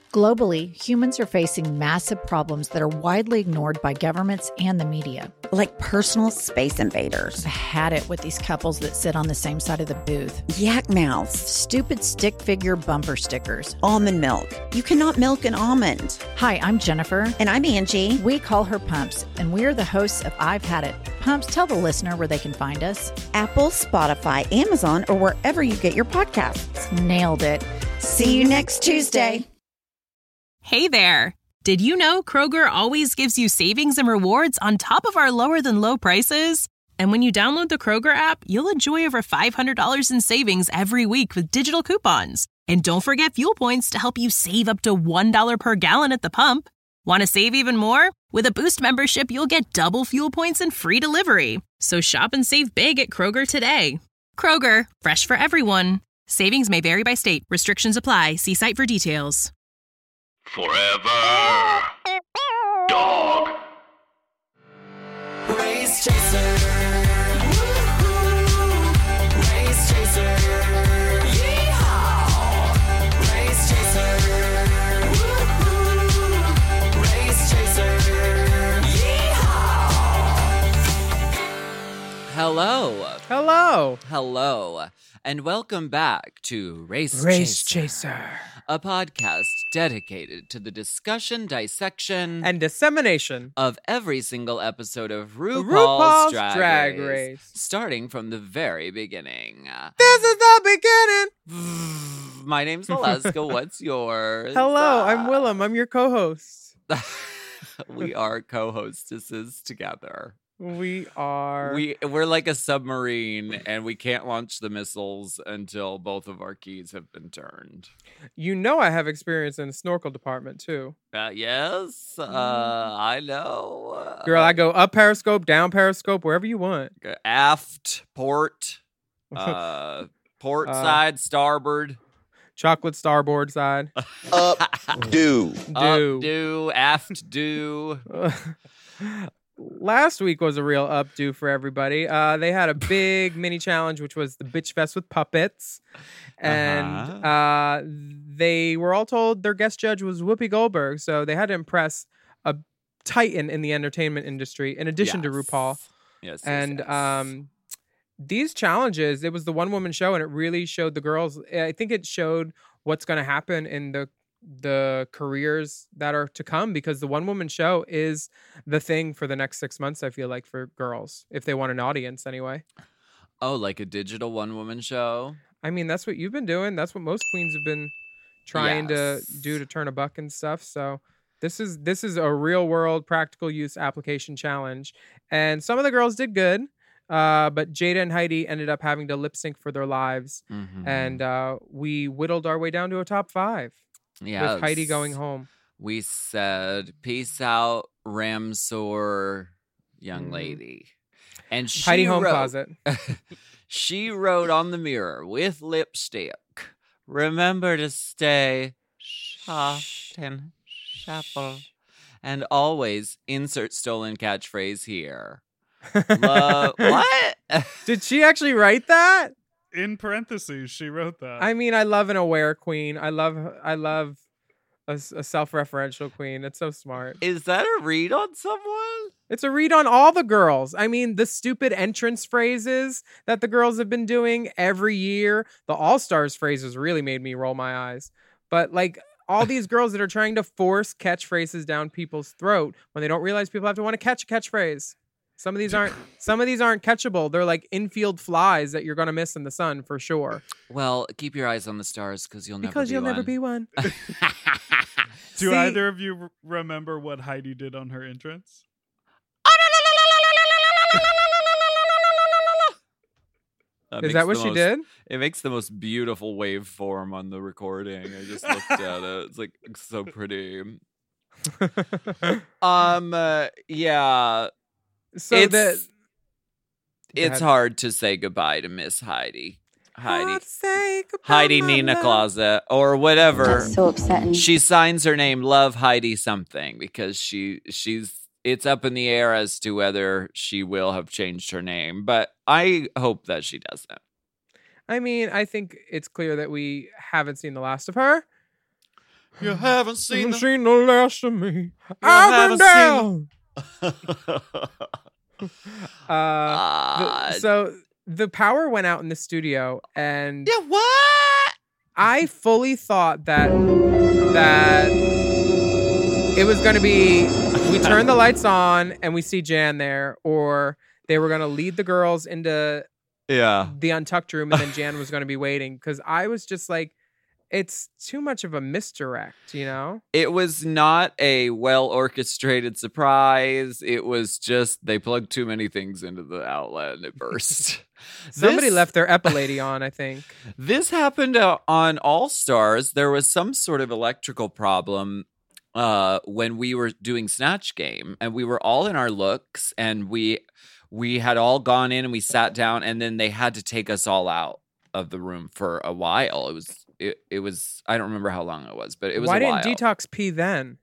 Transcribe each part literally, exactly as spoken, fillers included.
Globally, humans are facing massive problems that are widely ignored by governments and the media. Like personal space invaders. I've had it with these couples that sit on the same side of the booth. Yak mouths. Stupid stick figure bumper stickers. Almond milk. You cannot milk an almond. Hi, I'm Jennifer. And I'm Angie. We call her Pumps, and we're the hosts of I've Had It. Pumps, tell the listener where they can find us. Apple, Spotify, Amazon, or wherever you get your podcasts. Nailed it. See you next Tuesday. Hey there! Did you know Kroger always gives you savings and rewards on top of our lower-than-low prices? And when you download the Kroger app, you'll enjoy over five hundred dollars in savings every week with digital coupons. And don't forget fuel points to help you save up to one dollar per gallon at the pump. Want to save even more? With a Boost membership, you'll get double fuel points and free delivery. So shop and save big at Kroger today. Kroger, fresh for everyone. Savings may vary by state. Restrictions apply. See site for details. Forever Dog. Race Chaser. Woo-hoo. Race Chaser. Yeehaw. Race Chaser. Woo-hoo. Race Chaser. Yeehaw. Hello. Hello. Hello. And welcome back to Race, Race Chaser, Chaser. a podcast dedicated to the discussion, dissection, And dissemination of every single episode of RuPaul's, RuPaul's Drag, Drag Race, Race. starting from the very beginning. This is the beginning. My name's Alaska. What's yours? Hello, Uh, I'm Willem. I'm your co-host. We are co-hostesses together. We are. We we're like a submarine, and we can't launch the missiles until both of our keys have been turned. You know I have experience in the snorkel department, too. Uh, yes, uh, I know. Uh, Girl, I go up periscope, down periscope, wherever you want. aft, port, uh, port Uh, side, starboard, Chocolate starboard side. Up do. Do. up, do, aft, do. Last week was a real updo for everybody. Uh, they had a big mini challenge, which was the Bitch Fest with puppets. And Uh-huh. uh, they were all told their guest judge was Whoopi Goldberg. So they had to impress a titan in the entertainment industry, in addition to Yes. RuPaul. Yes, yes, And yes. um, these challenges, it was the one woman show, and it really showed the girls. I think it showed what's going to happen in the the careers that are to come, because the one woman show is the thing for the next six months. I feel like for girls, if they want an audience anyway. Oh, like a digital one-woman show? I mean, that's what you've been doing. That's what most queens have been trying Yes. to do to turn a buck and stuff. So this is this is a real world practical use application challenge, and some of the girls did good. Uh, but Jada and Heidi ended up having to lip sync for their lives, Mhm. and uh, we whittled our way down to a top five Yes. with Heidi going home. We said, peace out, Ramsor young Mhm. lady. And she Heidi home wrote, closet. she wrote on the mirror with lipstick, remember to stay soft and supple. And always insert stolen catchphrase here. Lo- what? Did she actually write that? In parentheses, she wrote that. I mean, I love an aware queen. I love, I love a, s- a self-referential queen. It's so smart. Is that a read on someone? It's a read on all the girls. I mean, the stupid entrance phrases that the girls have been doing every year. The All-Stars phrases really made me roll my eyes. But like all these girls that are trying to force catchphrases down people's throat when they don't realize people have to want to catch a catchphrase. Some of these aren't some of these aren't catchable. They're like infield flies that you're gonna miss in the sun for sure. Well, keep your eyes on the stars because you'll never Because be you'll one. never be one. Do See- either of you r- remember what Heidi did on her entrance? That Is makes that what the she most- did? It makes the most beautiful waveform on the recording. I just looked at it. It's like so pretty. Um, uh, yeah, So it's that it's ahead. hard to say goodbye to Miss Heidi. Heidi, I'd say goodbye, Heidi my Nina love. Closet or whatever. That's so upsetting. She signs her name Love Heidi something because she she's it's up in the air as to whether she will have changed her name, but I hope that she doesn't. I mean, I think it's clear that we haven't seen the last of her. You haven't seen Haven't the- seen the last of me. You I've been haven't down. seen Uh, Ah, the- so the power went out in the studio, and yeah, what? I fully thought that that it was going to be we turn the lights on and we see Jan there, or they were going to lead the girls into Yeah. the untucked room, and then Jan was going to be waiting. Because I was just like, it's too much of a misdirect, you know? It was not a well orchestrated surprise. It was just they plugged too many things into the outlet and it burst. Somebody This- left their epilady on, I think. This happened uh, on All Stars. There was some sort of electrical problem uh, when we were doing Snatch Game, and we were all in our looks, and we we had all gone in and we sat down, and then they had to take us all out of the room for a while. It was it, it was I don't remember how long it was, but it was Why a while. didn't Detox pee then?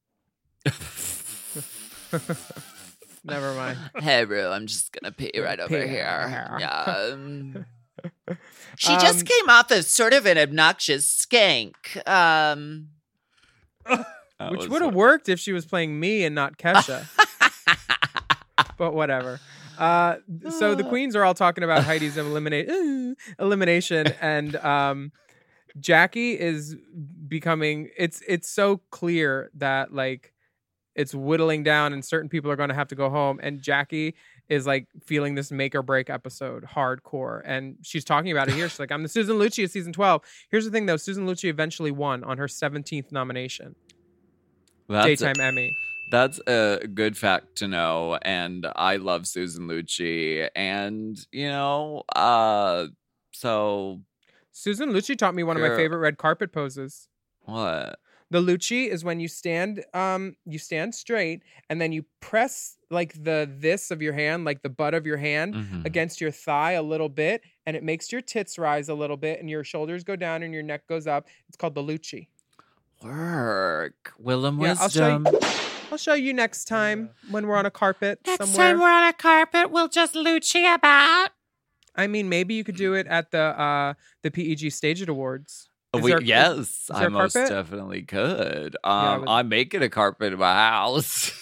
Never mind. Hey, bro, I'm just gonna pee right over Pee. here. Yeah. um, She Um, just came off as sort of an obnoxious skank. Um, that Which was would have a- worked if she was playing me and not Kesha. But whatever. Uh, so the queens are all talking about Heidi's eliminate uh, elimination, and um, Jackie is becoming. It's it's so clear that like it's whittling down, and certain people are going to have to go home. And Jackie is like feeling this make or break episode hardcore, and she's talking about it here. She's like, "I'm the Susan Lucci of season twelve." Here's the thing, though: Susan Lucci eventually won on her seventeenth nomination, That's a- daytime Emmy. That's a good fact to know, and I love Susan Lucci, and you know, uh, so Susan Lucci taught me one of my Girl. favorite red carpet poses. what? The Lucci is when you stand, um, you stand straight, and then you press like the this of your hand, like the butt of your hand, Mhm. against your thigh a little bit, and it makes your tits rise a little bit, and your shoulders go down, and your neck goes up. It's called the Lucci. Work, Willem Yeah, I'll show Wisdom. you. I'll show you next time when we're on a carpet next somewhere. time we're on a carpet, we'll just Lucci about. I mean, maybe you could do it at the uh, the P E G Staged Awards. Is We, there- yes, there I a most carpet? definitely could. I Um, would- I'm making a carpet in my house,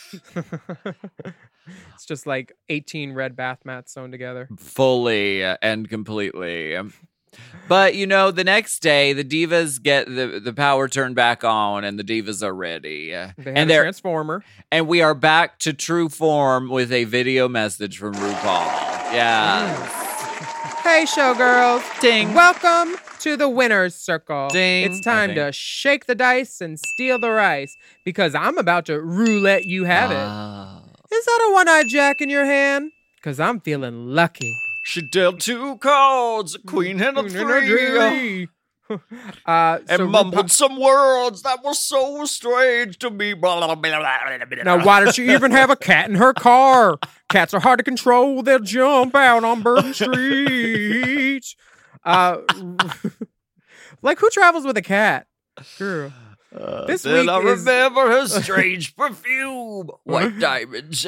It's just like eighteen red bath mats sewn together. fully and completely. But you know, the next day, the divas get the, the power turned back on, and the divas are ready. They have and a they're transformer. and we are back to true form with a video message from RuPaul. Yeah, Hey, showgirls. ding. Welcome to the winner's circle. Ding, It's time I to think. shake the dice and steal the rice because I'm about to roulette you have it. Ah. Is that a one-eyed jack in your hand? Because I'm feeling lucky. She dealt two cards, a queen and a three, uh, and so mumbled RuPaul- some words that were so strange to me. Now, why does she even have a cat in her car? Cats are hard to control. They'll jump out on Burton Street. Uh, like, who travels with a cat? Girl. Uh, This then week I is- remember her strange perfume, white diamonds.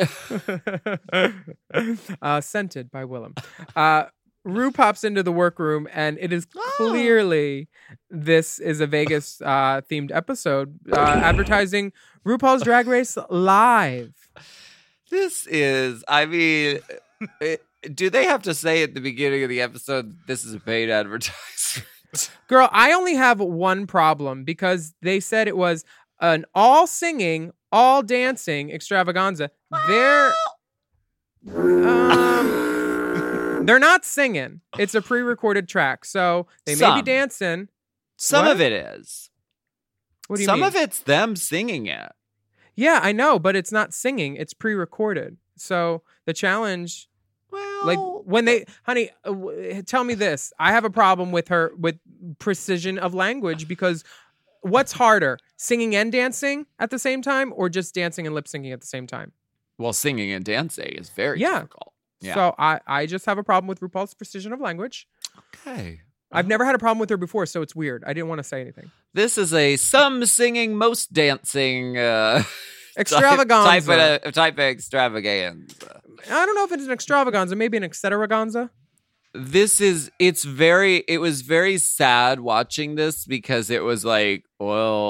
uh, scented by Willem. Uh, Rue pops into the workroom, and it is clearly this is a Vegas uh, themed episode uh, advertising RuPaul's Drag Race live. This is, I mean, it, do they have to say at the beginning of the episode, this is a paid advertisement? Girl, I only have one problem because they said it was an all singing, all dancing extravaganza. They're um, they're not singing. It's a pre-recorded track, so they may be Some. dancing. Some What? of it is. What do you Some mean? of it's them singing it. Yeah, I know, but it's not singing. It's pre-recorded. So the challenge, Well, like when they, honey, uh, w- tell me this. I have a problem with her with precision of language because what's harder, singing and dancing at the same time, or just dancing and lip syncing at the same time? well, singing and dancing is very Yeah. difficult. Yeah. So I, I just have a problem with RuPaul's precision of language. Okay. I've never had a problem with her before, so it's weird. I didn't want to say anything. This is a some singing, most dancing uh, Extravaganza. type, type, of, type of extravaganza. I don't know if it's an extravaganza, maybe an extravaganza. This is, it's very, it was very sad watching this because it was like, well,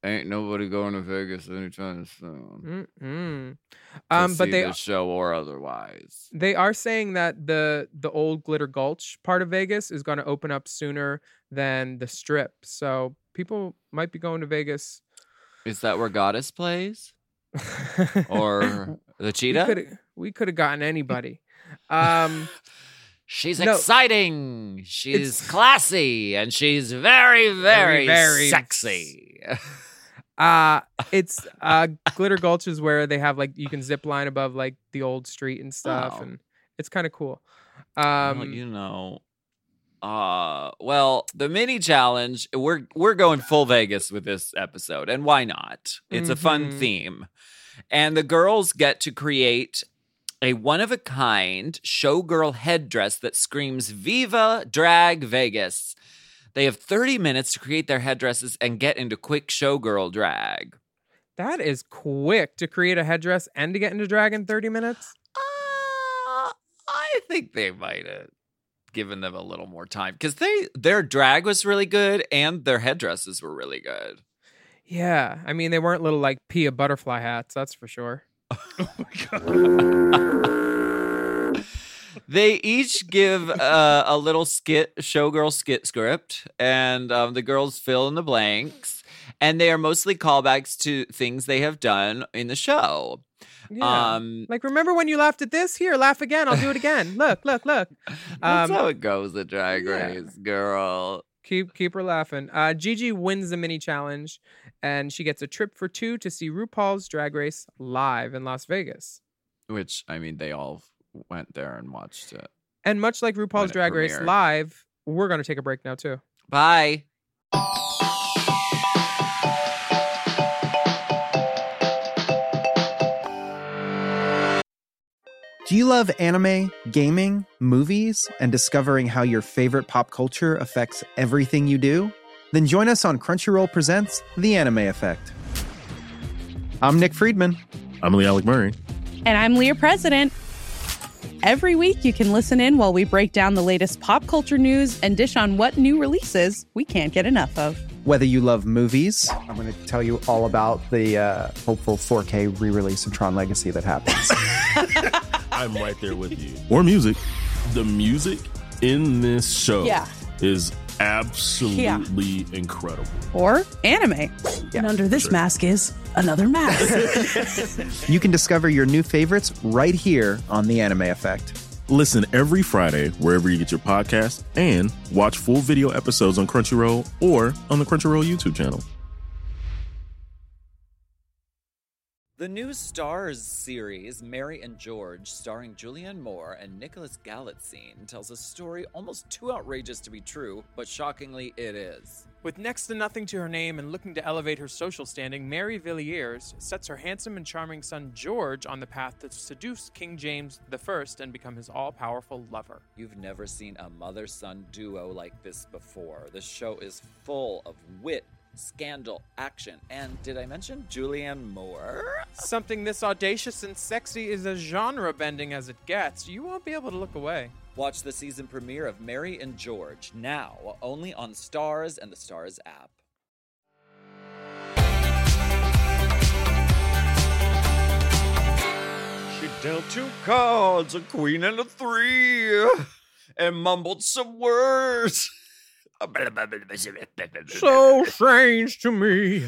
ain't nobody going to Vegas anytime soon. Mm-mm. To Um, but see they the show or otherwise. they are saying that the the old Glitter Gulch part of Vegas is going to open up sooner than the Strip, so people might be going to Vegas. Is that where Goddess plays? Or the cheetah? We could have gotten anybody. Um, She's No. exciting. She's It's- classy, and she's very, very, very sexy. uh it's uh Glitter Gulch is where they have like you can zip line above like the old street and stuff, Oh. and it's kind of cool. Well, Um, you know, uh, well, the mini challenge. We're we're going full Vegas with this episode, and why not? It's a fun Mhm. theme, and the girls get to create a one-of-a-kind showgirl headdress that screams "Viva Drag Vegas." They have thirty minutes to create their headdresses and get into quick showgirl drag. that is quick to create a headdress and to get into drag in thirty minutes. Uh, I think they might have given them a little more time because they their drag was really good and their headdresses were really good. Yeah, I mean they weren't little like Pia butterfly hats, that's for sure. Oh my god. They each give uh, a little skit, showgirl skit script, and um, the girls fill in the blanks. And they are mostly callbacks to things they have done in the show. Yeah. Um, Like, remember when you laughed at this? Here, laugh again. I'll do it again. Look, look, look. that's Um, how it goes at Drag yeah. Race, girl. Keep keep her laughing. Uh, Gigi wins the mini challenge, and she gets a trip for two to see RuPaul's Drag Race live in Las Vegas. Which, I mean, they all went there and watched it. And much like When RuPaul's it Drag Race premiered. live, we're going to take a break now, too. Bye. Do you love anime, gaming, movies, and discovering how your favorite pop culture affects everything you do? Then join us on Crunchyroll Presents The Anime Effect. I'm Nick Friedman. I'm Lee Alec Murray. And I'm Leah President. Every week, you can listen in while we break down the latest pop culture news and dish on what new releases we can't get enough of. Whether you love movies, I'm going to tell you all about the uh, hopeful four K re-release of Tron Legacy that happens. I'm right there with you. Or music. The music in this show Yeah. is absolutely incredible. Or anime. Yeah, and under this sure. mask is another mask. you can discover your new favorites right here on The Anime Effect. Listen every Friday wherever you get your podcast and watch full video episodes on Crunchyroll or on the Crunchyroll YouTube channel. The new Stars series, Mary and George, starring Julianne Moore and Nicholas Galitzine, tells a story almost too outrageous to be true, but shockingly it is. With next to nothing to her name and looking to elevate her social standing, Mary Villiers sets her handsome and charming son George on the path to seduce King James the First and become his all-powerful lover. You've never seen a mother-son duo like this before. The show is full of wit, scandal, action, and did I mention Julianne Moore? Something this audacious and sexy is as genre-bending as it gets. You won't be able to look away. Watch the season premiere of Mary and George now, only on Stars and the Stars app. She dealt two cards, a queen and a three, and mumbled some words. So strange to me.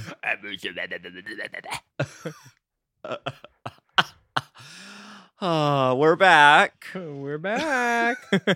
Oh, we're back. We're back.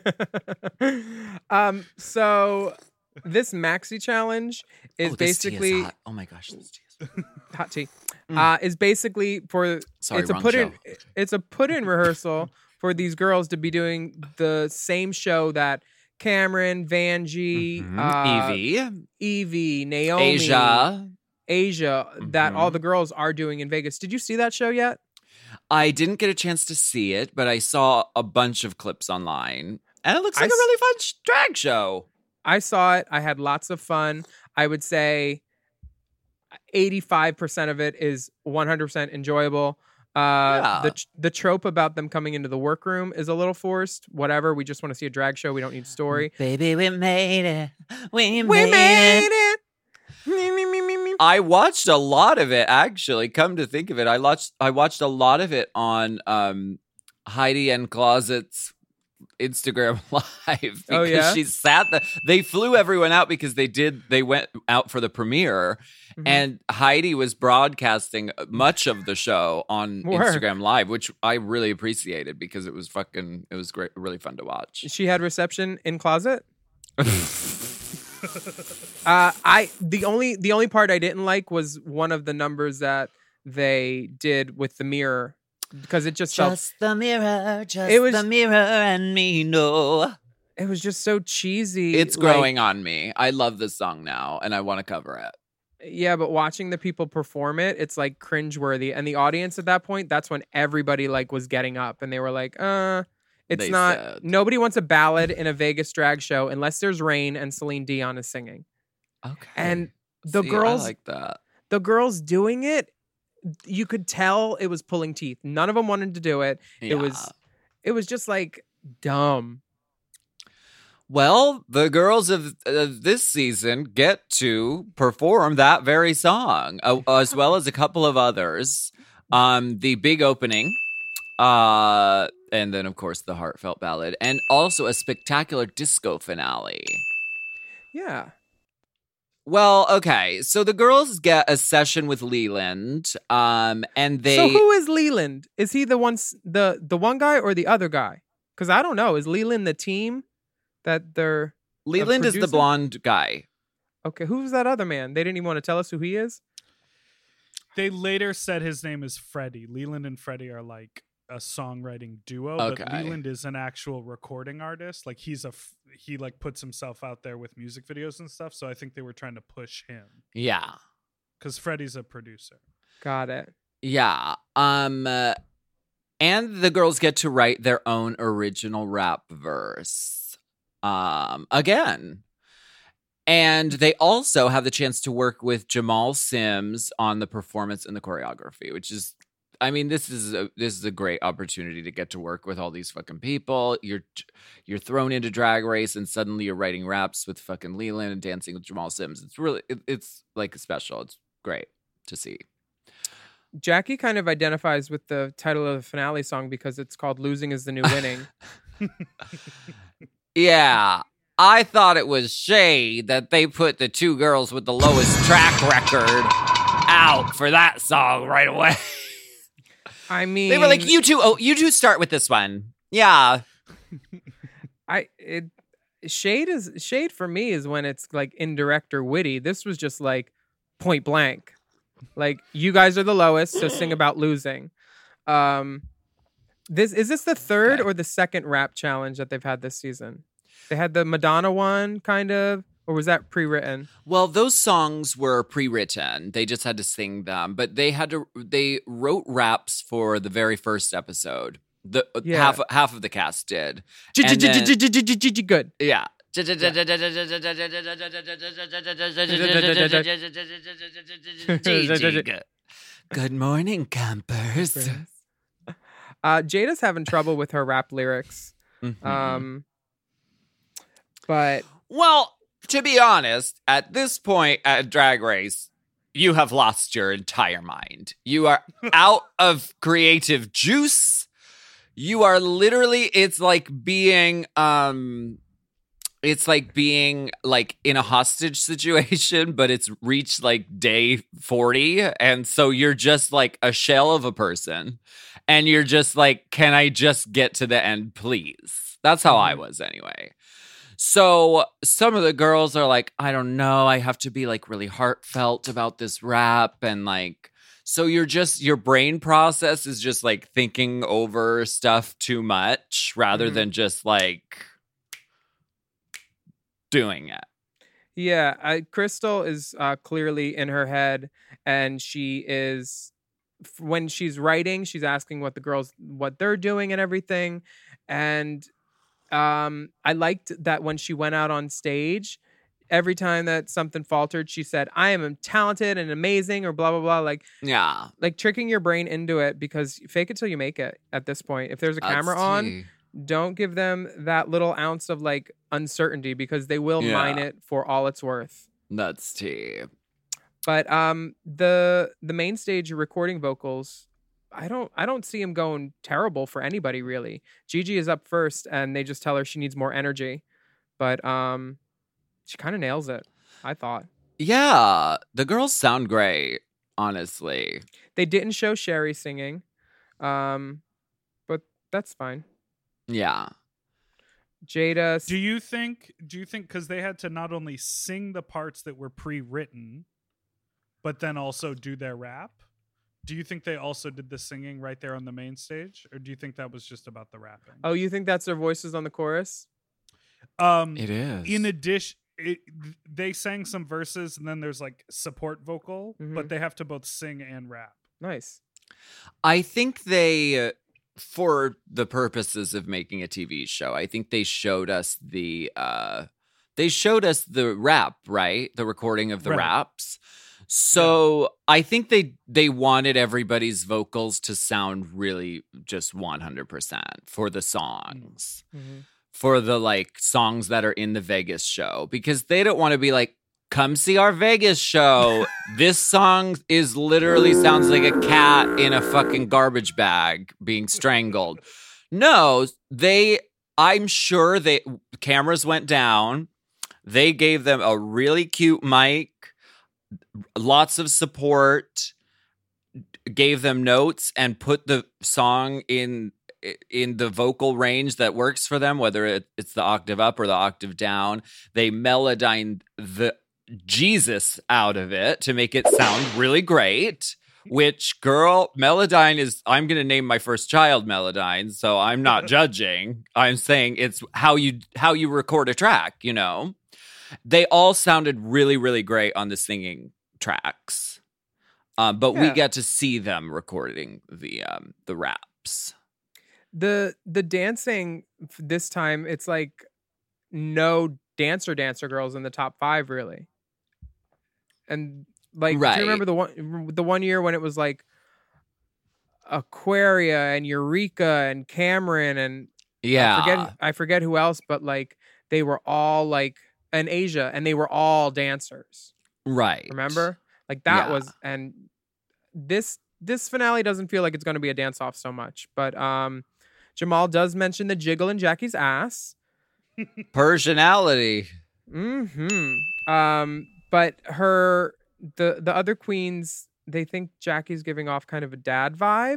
um, so this maxi challenge is Oh, this tea is basically hot. Oh my gosh, this tea is hot tea. Uh, is basically for Sorry, it's a wrong put in show. it's a put in rehearsal for these girls to be doing the same show that Cameron, Vanjie, Mhm. uh, Evie, Evie, Naomi, Asia. Asia, that all Mhm. the girls are doing in Vegas. Did you see that show yet? I didn't get a chance to see it, but I saw a bunch of clips online, and it looks I like a s- really fun sh- drag show. I saw it. I had lots of fun. I would say eighty-five percent of it is one hundred percent enjoyable. Uh, Yeah. the the trope about them coming into the workroom is a little forced. Whatever. We just want to see a drag show. We don't need story. Baby, we made it. We, We made, made it. it. Me, me, me, me, me. I watched a lot of it, actually. Come to think of it, I watched I watched a lot of it on um, Heidi N Closet's Instagram Live because Oh, yeah? she sat the they flew everyone out because they did they went out for the premiere. Mhm. And Heidi was broadcasting much of the show on Word. Instagram Live, which I really appreciated because it was fucking it was great, really fun to watch. She had reception in closet. uh, I the only the only part I didn't like was one of the numbers that they did with the mirror because it just, Just the mirror, just It was- the mirror and me, no. felt it was just so cheesy. It's like- growing on me. I love this song now, and I want to cover it. Yeah, but watching the people perform it, it's like cringeworthy. And the audience at that point, that's when everybody like was getting up and they were like, uh, it's They not said. nobody wants a ballad in a Vegas drag show unless there's rain and Celine Dion is singing. Okay. And the See, girls I like that. the girls doing it, you could tell it was pulling teeth. None of them wanted to do it. It was Yeah. it was just like dumb. Well, the girls of, of this season get to perform that very song, uh, as well as a couple of others. Um, the big opening, uh, and then of course the heartfelt ballad, and also a spectacular disco finale. Yeah. Well, okay, so the girls get a session with Leland, um, and they. So who is Leland? Is he the one s- the the one guy or the other guy? Because I don't know. Is Leland the team that they're Leland is the producing? blonde guy. Okay, who's that other man? They didn't even want to tell us who he is. They later said his name is Freddie. Leland and Freddie are like a songwriting duo, Okay. but Leland is an actual recording artist. Like he's a f- he like puts himself out there with music videos and stuff. So I think they were trying to push him Yeah. because Freddie's a producer. Got it. Yeah. Um uh, and the girls get to write their own original rap verse. Um again. And they also have the chance to work with Jamal Sims on the performance and the choreography, which is I mean, this is a this is a great opportunity to get to work with all these fucking people. You're you're thrown into Drag Race, and suddenly you're writing raps with fucking Leland and dancing with Jamal Sims. It's really it, it's like special. It's great to see. Jackie kind of identifies with the title of the finale song because it's called "Losing Is the New Winning." Yeah, I thought it was shade that they put the two girls with the lowest track record out for that song right away. I mean, They were like, "You two, oh, you two start with this one." Yeah. I it shade is shade for me is when it's like indirect or witty. This was just like point blank. Like, you guys are the lowest, so sing about losing. Um this is this the third Okay. or the second rap challenge that they've had this season? They had the Madonna one kind of, or was that pre-written? Well, those songs were pre-written. They just had to sing them, but they had to. They wrote raps for the very first episode. The Yeah. half half of the cast did. And then- Good. Yeah. Good morning, campers. Uh, Jada's having trouble with her rap lyrics. Mhm. Um, but Well, to be honest, at this point at Drag Race, you have lost your entire mind. You are out of creative juice. You are literally, it's like being, um, it's like being like in a hostage situation, but it's reached like day forty. And so you're just like a shell of a person. And you're just like, can I just get to the end, please? That's how I was anyway. So some of the girls are like, I don't know, I have to be like really heartfelt about this rap. And like, so you're just, your brain process is just like thinking over stuff too much rather Mhm. than just like doing it. yeah, I, Crystal is uh, clearly in her head, and she is f- when she's writing, she's asking what the girls what they're doing and everything. And um, I liked that when she went out on stage, every time that something faltered, she said, "I am talented and amazing," or blah blah blah. Like, Yeah. like tricking your brain into it, because fake it till you make it. At this point, if there's a camera That's on, tea. don't give them that little ounce of like uncertainty, because they will mine Yeah. it for all it's worth. That's tea. But um, the the main stage recording vocals, I don't I don't see him going terrible for anybody really. Gigi is up first, and they just tell her she needs more energy, but um, she kind of nails it, I thought. Yeah, the girls sound great, honestly. They didn't show Sherry singing, um, but that's fine. Yeah. Jada. Do you think? Do you think because they had to not only sing the parts that were pre-written, but then also do their rap? Do you think they also did the singing right there on the main stage, or do you think that was just about the rapping? Oh, you think that's their voices on the chorus? Um, it is. In addition, it, they sang some verses, and then there's like support vocal, Mhm. but they have to both sing and rap. Nice. I think they, uh, for the purposes of making a T V show, I think they showed us the, uh, they showed us the rap, right? The recording of the Right. raps. So I think they they wanted everybody's vocals to sound really just one hundred percent for the songs. Mm-hmm. For the like songs that are in the Vegas show, because they don't want to be like, come see our Vegas show. This song is literally sounds like a cat in a fucking garbage bag being strangled. No, they, I'm sure they, cameras went down. They gave them a really cute mic, lots of support, gave them notes, and put the song in in the vocal range that works for them, whether it, it's the octave up or the octave down. They melodined the Jesus out of it to make it sound really great, which, girl, Melodyne is, I'm going to name my first child Melodyne, so I'm not judging. I'm saying it's how you how you record a track, you know? They all sounded really, really great on the singing tracks. Um, but we Yeah. get to see them recording the um, the raps. The the dancing f- this time, it's like no dancer dancer girls in the top five really. And like, do Right. you remember the one the one year when it was like Aquaria and Eureka and Cameron and Yeah. I forget I forget who else, but like they were all like in Asia and they were all dancers. Right. Remember? Like that Yeah. was, and this this finale doesn't feel like it's going to be a dance off so much, but um Jamal does mention the jiggle in Jackie's ass. Personality. Mm-hmm. Um, but her the the other queens, they think Jackie's giving off kind of a dad vibe.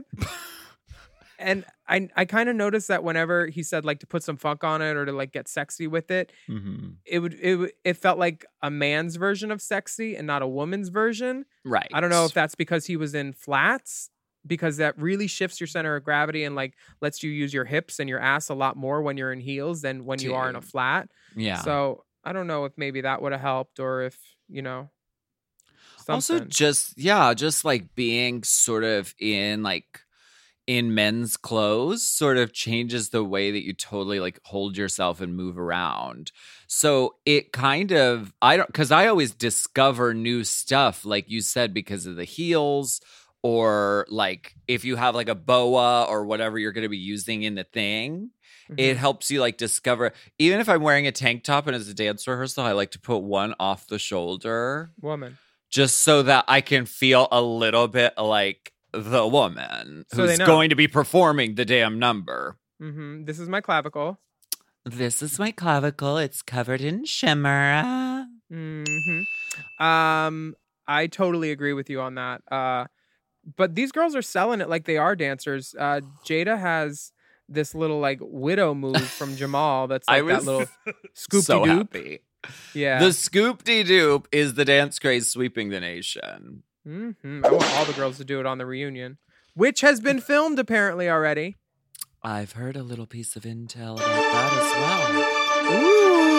And I I kind of noticed that whenever he said like to put some funk on it or to like get sexy with it, Mm-hmm. it would it would- it felt like a man's version of sexy and not a woman's version. Right. I don't know if that's because he was in flats, because that really shifts your center of gravity and like lets you use your hips and your ass a lot more when you're in heels than when you are in a Dude. flat. Yeah. So I don't know if maybe that would have helped or if, you know, Also, something. just yeah, just like being sort of in like in men's clothes sort of changes the way that you totally like hold yourself and move around. So it kind of I don't because I always discover new stuff, like you said, because of the heels, or like if you have like a boa or whatever you're going to be using in the thing. It Mhm. helps you like discover, even if I'm wearing a tank top and it's a dance rehearsal, I like to put one off the shoulder Woman. just so that I can feel a little bit like the woman So they who's know. going to be performing the damn number. Mm-hmm. This is my clavicle. This is my clavicle. It's covered in shimmer. Mm-hmm. Um, I totally agree with you on that. Uh, but these girls are selling it like they are dancers. Uh, Jada has this little like widow move from Jamal. That's I like that was little scoopy so doop. happy. Yeah. The scoop-de-doop is the dance craze sweeping the nation. Mm-hmm. I want all the girls to do it on the reunion, which has been filmed apparently already. I've heard a little piece of intel about that as well.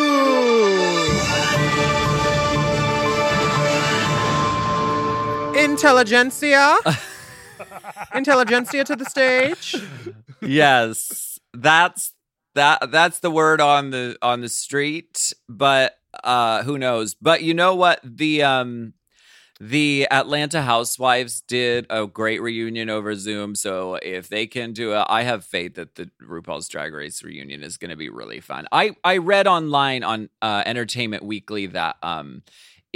Ooh. Intelligentsia. Intelligentsia to the stage. Yes, that's that that's the word on the on the street, but uh who knows? But you know what? The um the Atlanta Housewives did a great reunion over Zoom, so if they can do it, I have faith that the RuPaul's Drag Race reunion is going to be really fun. I I read online on uh Entertainment Weekly that um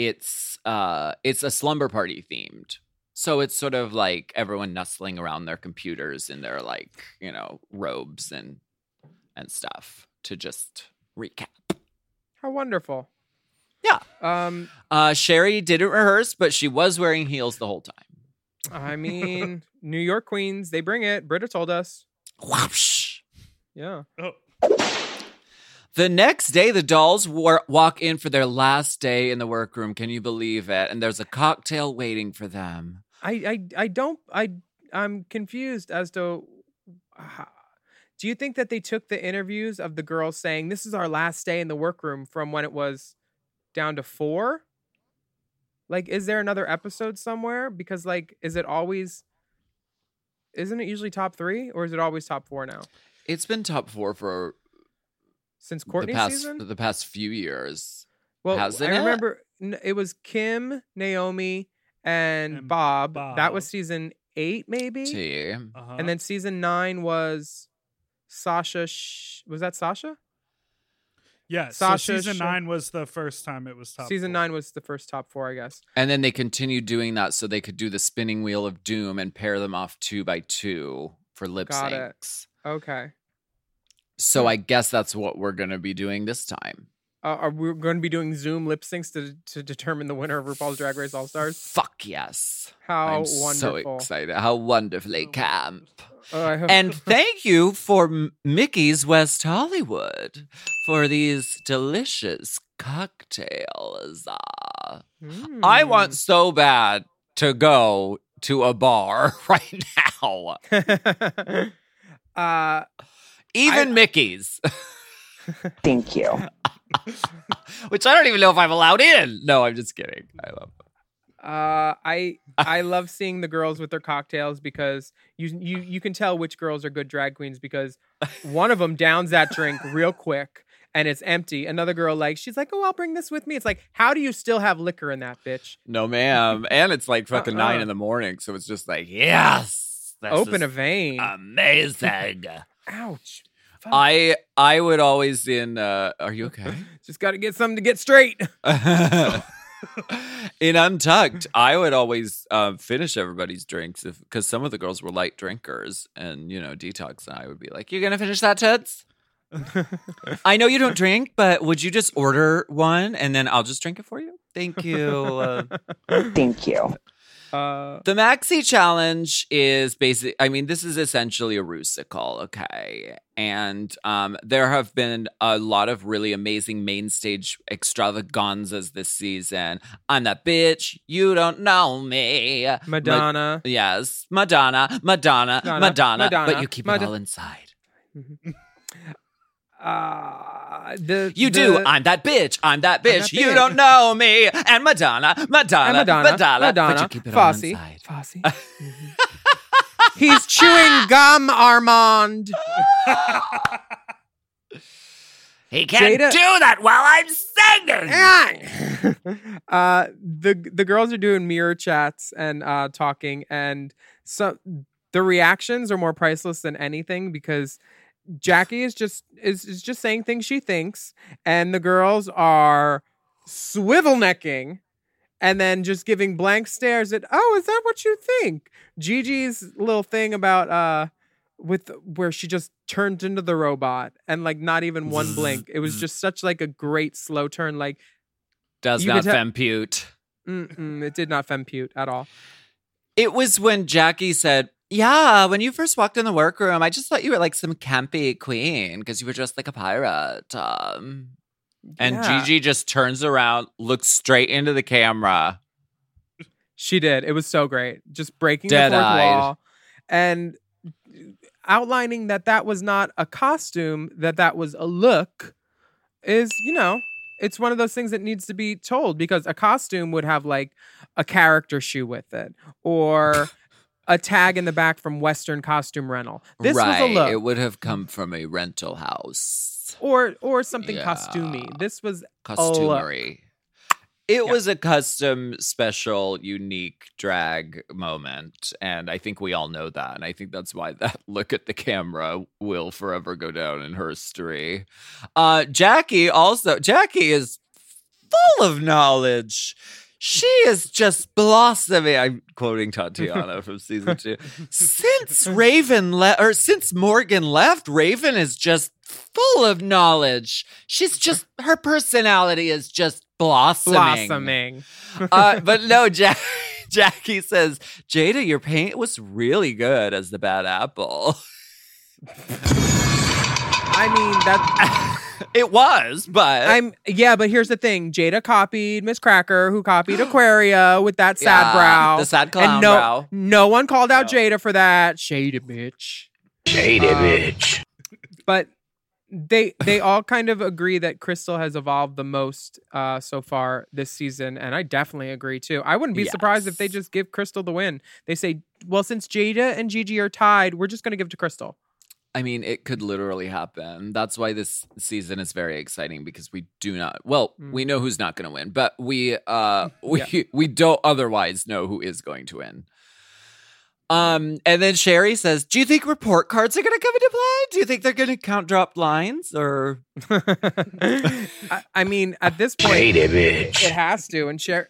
it's uh, it's a slumber party themed. So it's sort of like everyone nestling around their computers in their like, you know, robes and and stuff to just recap. How wonderful. Yeah. Um, uh, Sherry didn't rehearse, but she was wearing heels the whole time. I mean, New York queens, they bring it. Britta told us. Whoosh. Yeah. Oh. The next day, the dolls war- walk in for their last day in the workroom. Can you believe it? And there's a cocktail waiting for them. I, I, I don't, I, I'm confused as to, how, do you think that they took the interviews of the girls saying, this is our last day in the workroom from when it was down to four? Like, is there another episode somewhere? Because, like, is it always, isn't it usually top three or is it always top four now? It's been top four for since Courtney's the past, season? the past few years. Well, Hasn't I it? remember n- it was Kim, Naomi, and, And Bob. Bob. That was season eight, maybe. T. Uh-huh. And then season nine was Sasha. Sh- was that Sasha? yeah, Sasha so season Sh- nine was the first time it was top. season four. nine was the first top four, I guess. And then they continued doing that so they could do the spinning wheel of doom and pair them off two by two for lip Got it. syncs. Okay. So I guess that's what we're going to be doing this time. Uh, are we going to be doing Zoom lip syncs to to determine the winner of RuPaul's Drag Race All Stars? Fuck yes. How I'm so wonderful! excited. How wonderfully camp. Oh, I hope- And thank you for M- Mickey's West Hollywood for these delicious cocktails. Ah. I Hmm. want so bad to go to a bar right now. uh, Even I- Mickey's. Thank you. Which I don't even know if I'm allowed in. No, I'm just kidding. I love them. Uh, I I love seeing the girls with their cocktails because you you you can tell which girls are good drag queens because one of them downs that drink real quick and it's empty. Another girl like she's like, oh, I'll bring this with me. It's like, how do you still have liquor in that bitch? No, ma'am. And it's like fucking Uh-uh. nine in the morning. So it's just like, yes. this Open is a vein. Amazing. Ouch. Fuck. I I would always in uh are you okay? Just got to get something to get straight. In Untucked, I would always uh, finish everybody's drinks if because some of the girls were light drinkers, and you know, Detox and I would be like, "You gonna finish that, Toots? I know you don't drink, but would you just order one and then I'll just drink it for you? Thank you." Uh, Thank you. Uh, the Maxi Challenge is basic. I mean, this is essentially a rusical, okay? And um, there have been a lot of really amazing main stage extravaganzas this season. I'm that bitch. You don't know me. Madonna. Ma- yes. Madonna, Madonna, Madonna, Madonna. Madonna, But you keep Mad- it all inside. Uh, the You the, do. I'm that bitch. I'm that bitch. that You bitch. don't know me. And Madonna, Madonna, and Madonna, Madonna. Madonna, But you keep it all Fosse, inside. Fosse. Mhm. He's chewing gum, Armand. He can't Jada- do that while I'm singing. uh, the the girls are doing mirror chats and uh, talking, and so the reactions are more priceless than anything because Jackie is just is, is just saying things she thinks, and the girls are swivel necking and then just giving blank stares at, oh, is that what you think? Gigi's little thing about uh with where she just turned into the robot and like not even one blink. It was just such like a great slow turn. Like Does You not could tell- fempute. mm-mm, it did not fempute at all. It was when Jackie said, yeah, when you first walked in the workroom, I just thought you were like some campy queen because you were dressed like a pirate. Um, and Yeah. Gigi just turns around, looks straight into the camera. She did. It was so great. Just breaking the fourth Dead-eyed. wall and outlining that that was not a costume, that that was a look is, you know, it's one of those things that needs to be told because a costume would have like a character shoe with it or a tag in the back from Western Costume Rental. This right. was a look. It would have come from a rental house. or or something Yeah. costumey. This was a look. Costumery. It Yeah. was a custom, special, unique drag moment. And I think we all know that. And I think that's why that look at the camera will forever go down in history. Uh, Jackie also, Jackie is full of knowledge. She is just blossoming. I'm quoting Tatiana from season two. Since Raven left, or since Morgan left, Raven is just full of knowledge. She's just, her personality is just blossoming. Blossoming. uh, but no, Jack, Jackie says, Jada, your paint was really good as the bad apple. I mean, that it was, but I'm yeah, but here's the thing. Jada copied Miss Cracker, who copied Aquaria with that sad Yeah, brow. the sad clown and no, brow. No one called out Jada for that. Shady bitch. Shady Um, bitch. But they they all kind of agree that Crystal has evolved the most uh, so far this season, and I definitely agree too. I wouldn't be surprised if they just give Crystal the win. They say, well, since Jada and Gigi are tied, we're just going to give it to Crystal. I mean, it could literally happen. That's why this season is very exciting because we do not. Well, Mm. we know who's not going to win, but we uh we Yeah. we don't otherwise know who is going to win. Um, and then Sherry says, "Do you think report cards are going to come into play? Do you think they're going to count dropped lines or?" I, I mean, at this point, Shady bitch. it has to. And Sher-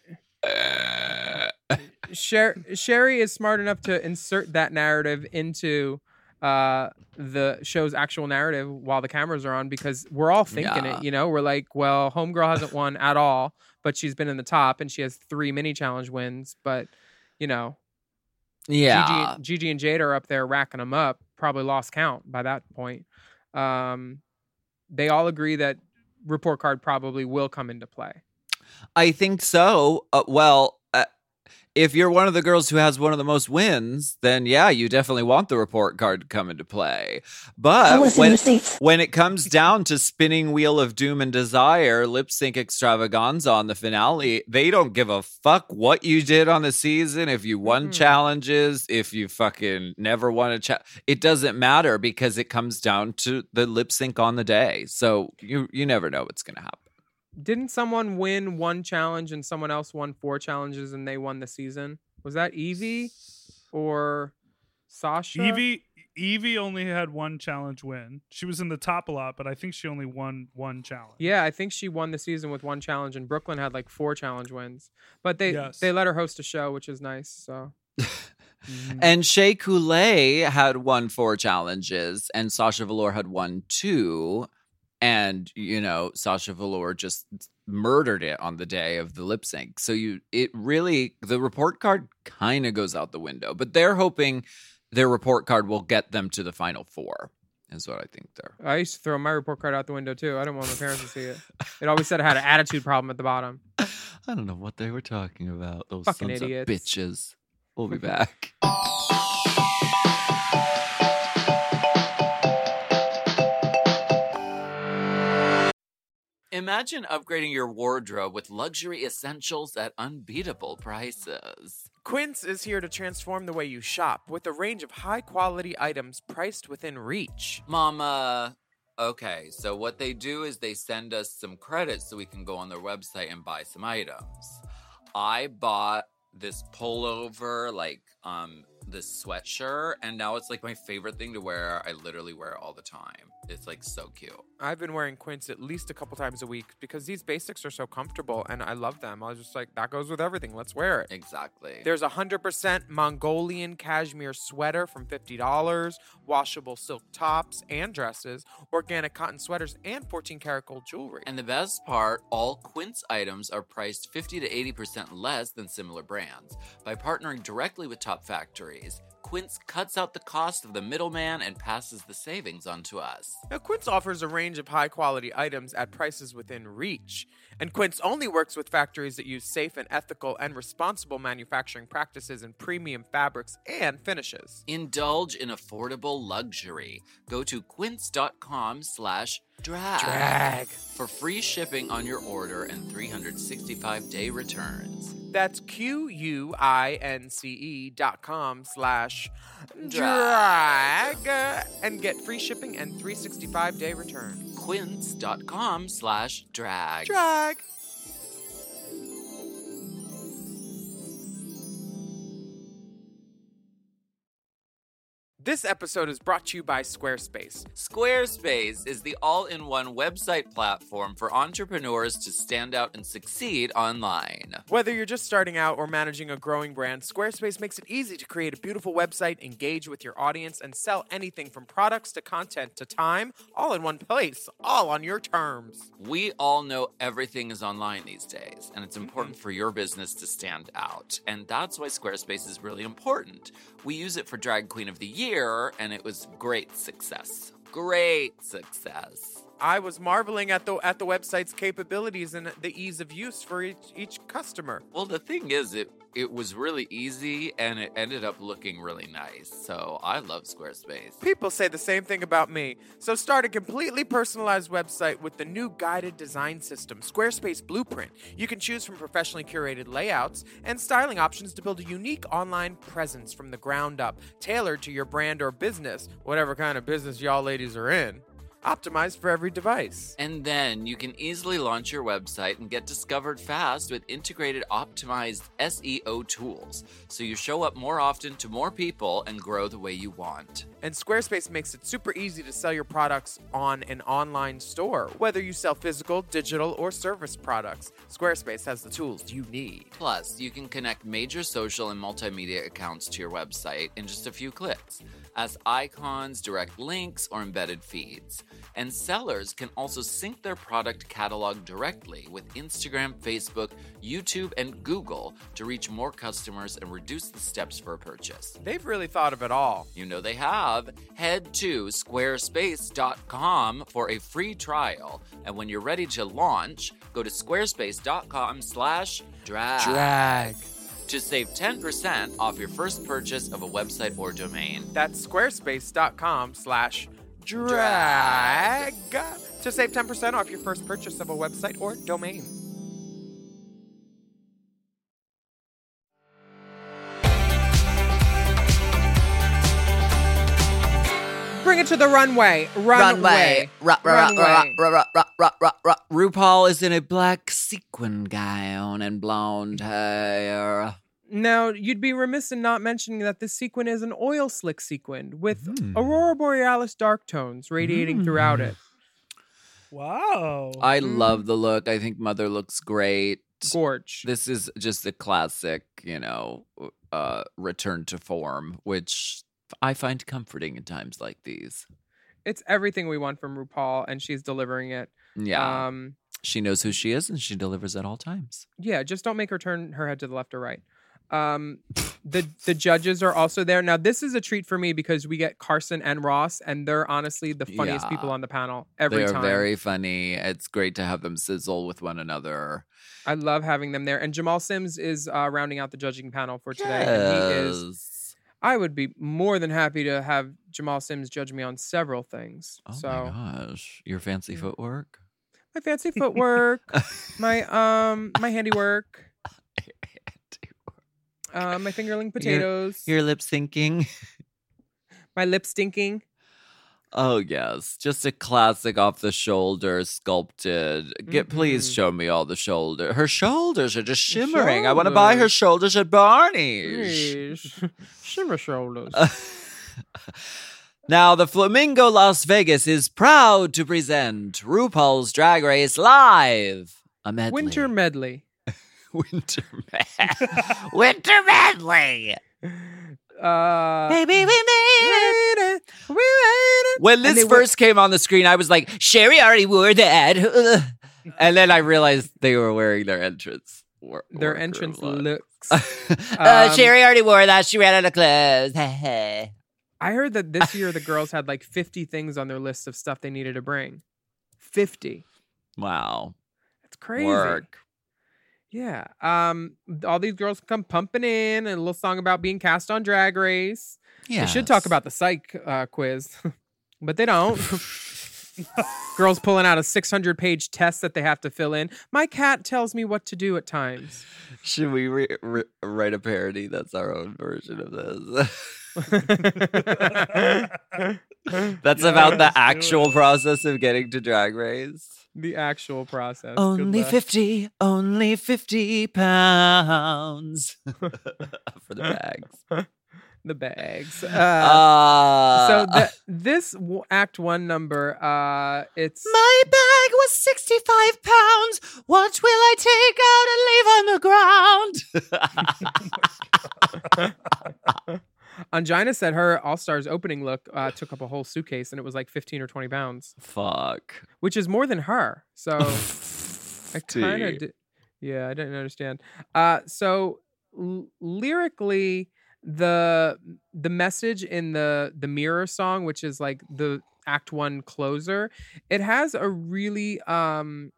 Sher- Sherry is smart enough to insert that narrative into uh, the show's actual narrative while the cameras are on, because we're all thinking Yeah. it. You know, we're like, well, Homegirl hasn't won at all, but she's been in the top, and she has three mini challenge wins. But you know, Yeah. Gigi, Gigi and Jada are up there racking them up. Probably lost count by that point. Um, they all agree that report card probably will come into play. I think so. Uh, well, uh, if you're one of the girls who has one of the most wins, then yeah, you definitely want the report card to come into play. But when, when it comes down to spinning Wheel of Doom and Desire, lip sync extravaganza on the finale, they don't give a fuck what you did on the season. If you won Mhm. challenges, if you fucking never won a chat, it doesn't matter because it comes down to the lip sync on the day. So you you never know what's going to happen. Didn't someone win one challenge and someone else won four challenges and they won the season? Was that Evie or Sasha? Evie Evie only had one challenge win. She was in the top a lot, but I think she only won one challenge. Yeah, I think she won the season with one challenge, and Brooklyn had like four challenge wins. But they Yes. they let her host a show, which is nice. So And Shea Coulee had won four challenges, and Sasha Velour had won two. And, you know, Sasha Velour just murdered it on the day of the lip sync. So you, it really, the report card kind of goes out the window. But they're hoping their report card will get them to the final four, is what I think they're. I used to throw my report card out the window too. I didn't want my parents to see it. It always said I had an attitude problem at the bottom. I don't know what they were talking about. Those Fucking sons idiots. of bitches. We'll be back. Imagine upgrading your wardrobe with luxury essentials at unbeatable prices. Quince is here to transform the way you shop with a range of high-quality items priced within reach. Mama, okay, so what they do is they send us some credits so we can go on their website and buy some items. I bought this pullover, like, um, this sweatshirt, and now it's like my favorite thing to wear. I literally wear it all the time. It's like so cute. I've been wearing Quince at least a couple times a week because these basics are so comfortable and I love them. I was just like, that goes with everything. Let's wear it. Exactly. There's a one hundred percent Mongolian cashmere sweater from fifty dollars, washable silk tops and dresses, organic cotton sweaters, and fourteen karat gold jewelry. And the best part, all Quince items are priced fifty to eighty percent less than similar brands. By partnering directly with top factories, Quince cuts out the cost of the middleman and passes the savings on to us. Now, Quince offers a range of high-quality items at prices within reach. And Quince only works with factories that use safe and ethical and responsible manufacturing practices in premium fabrics and finishes. Indulge in affordable luxury. Go to quince.com slash drag. Drag. For free shipping on your order and three hundred sixty-five day returns. That's Q-U-I-N-C-E dot com slash drag and get free shipping and three hundred sixty-five day returns. Quince.com slash drag. Drag. This episode is brought to you by Squarespace. Squarespace is the all-in-one website platform for entrepreneurs to stand out and succeed online. Whether you're just starting out or managing a growing brand, Squarespace makes it easy to create a beautiful website, engage with your audience, and sell anything from products to content to time, all in one place, all on your terms. We all know everything is online these days, and it's important for your business to stand out. And that's why Squarespace is really important. We use it for Drag Queen of the Year, and it was great success. Great success. I was marveling at the at the website's capabilities and the ease of use for each, each customer. Well, the thing is, it it was really easy, and it ended up looking really nice. So I love Squarespace. People say the same thing about me. So start a completely personalized website with the new guided design system, Squarespace Blueprint. You can choose from professionally curated layouts and styling options to build a unique online presence from the ground up, tailored to your brand or business, whatever kind of business y'all ladies are in. Optimized for every device. And then you can easily launch your website and get discovered fast with integrated optimized S E O tools, so you show up more often to more people and grow the way you want. And Squarespace makes it super easy to sell your products on an online store, whether you sell physical, digital, or service products. Squarespace has the tools you need. Plus, you can connect major social and multimedia accounts to your website in just a few clicks, as icons, direct links, or embedded feeds. And sellers can also sync their product catalog directly with Instagram, Facebook, YouTube, and Google to reach more customers and reduce the steps for a purchase. They've really thought of it all. You know they have. Head to squarespace dot com for a free trial. And when you're ready to launch, go to squarespace dot com slash drag. Drag. To save ten percent off your first purchase of a website or domain. That's squarespace dot com slash drag to save ten percent off your first purchase of a website or domain. Bring it to the runway. Runway. Runway. Ra- ra- ra- Runway. ra- ra- ra- ra- ra- ra- RuPaul is in a black sequin gown and blonde hair. Now, you'd be remiss in not mentioning that this sequin is an oil slick sequin with Hmm. Aurora Borealis dark tones radiating throughout it. Wow. I love the look. I think Mother looks great. Gorge. This is just a classic, you know, uh, return to form, which I find comforting in times like these. It's everything we want from RuPaul, and she's delivering it. Yeah. Um, She knows who she is, and she delivers at all times. yeah, just don't make her turn her head to the left or right. Um, the the judges are also there. Now, this is a treat for me because we get Carson and Ross, and they're honestly the funniest Yeah. people on the panel every They're time. very funny. It's great to have them sizzle with one another. I love having them there. And Jamal Sims is uh, rounding out the judging panel for today. And he is. Yes. I would be more than happy to have Jamal Sims judge me on several things. Oh so my gosh. Your fancy footwork? my fancy footwork, my um, my handiwork, uh, my fingerling potatoes, Your, your lip syncing? my lip stinking. Oh, yes. Just a classic off the shoulder sculpted. Get Please Mhm. show me all the shoulder. Her shoulders are just shimmering. I want to buy her shoulders at Barney's. Yes. Shimmer shoulders. Now, the Flamingo Las Vegas is proud to present RuPaul's Drag Race Live. A medley. Winter medley. Winter medley. Winter medley. Uh, Baby, we made it. we made it. When And this they first came on the screen, I was like, Sherry already wore that. Ugh. And then I realized they were wearing their entrance. Wor- Their worker entrance look. looks. Uh, Um, Sherry already wore that. She ran out of clothes. I heard that this year the girls had like fifty things on their list of stuff they needed to bring. fifty. Wow. That's crazy. Work. Yeah. Um, all these girls come pumping in, and a little song about being cast on Drag Race. They should talk Yes. about the psych uh, quiz, but they don't. Girls pulling out a six hundred page test that they have to fill in. My cat tells me what to do at times. Should we re- re- write a parody that's our own version of this? That's Yeah, about the let's do actual it. process of getting to Drag Race. The actual process. Good Only luck. fifty, only fifty pounds. For the bags. The bags. Uh, Uh, so the, this w- act one number, uh, it's My bag was sixty-five pounds. What will I take out and leave on the ground? Angina said her All Stars opening look uh, took up a whole suitcase and it was like fifteen or twenty pounds. Fuck. Which is more than her. So I kind of Tea. did. Yeah, I didn't understand. Uh, so l- lyrically, the the message in the the Mirror song, which is like the act one closer, it has a really um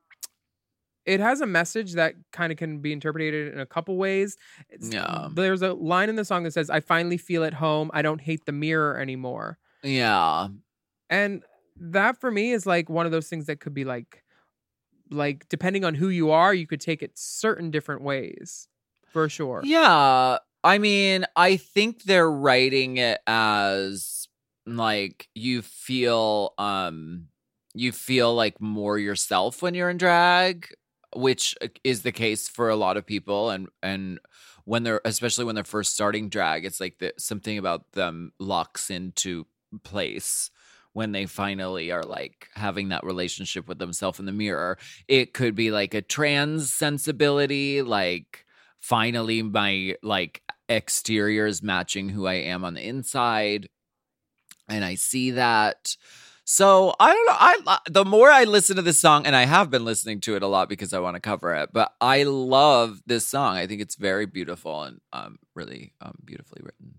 it has a message that kind of can be interpreted in a couple ways. It's- Yeah. There's a line in the song that says, I finally feel at home. I don't hate the mirror anymore. Yeah. And that for me is like one of those things that could be like, like depending on who you are, you could take it certain different ways for sure. Yeah. I mean, I think they're writing it as like you feel um you feel like more yourself when you're in drag, which is the case for a lot of people, and and when they're especially when they're first starting drag, it's like the, something about them locks into place when they finally are like having that relationship with themselves in the mirror. It could be like a trans sensibility, like finally my like exterior is matching who I am on the inside, and I see that. So I don't know. I the more I listen to this song, and I have been listening to it a lot because I want to cover it, but I love this song. I think it's very beautiful and um, really um, beautifully written.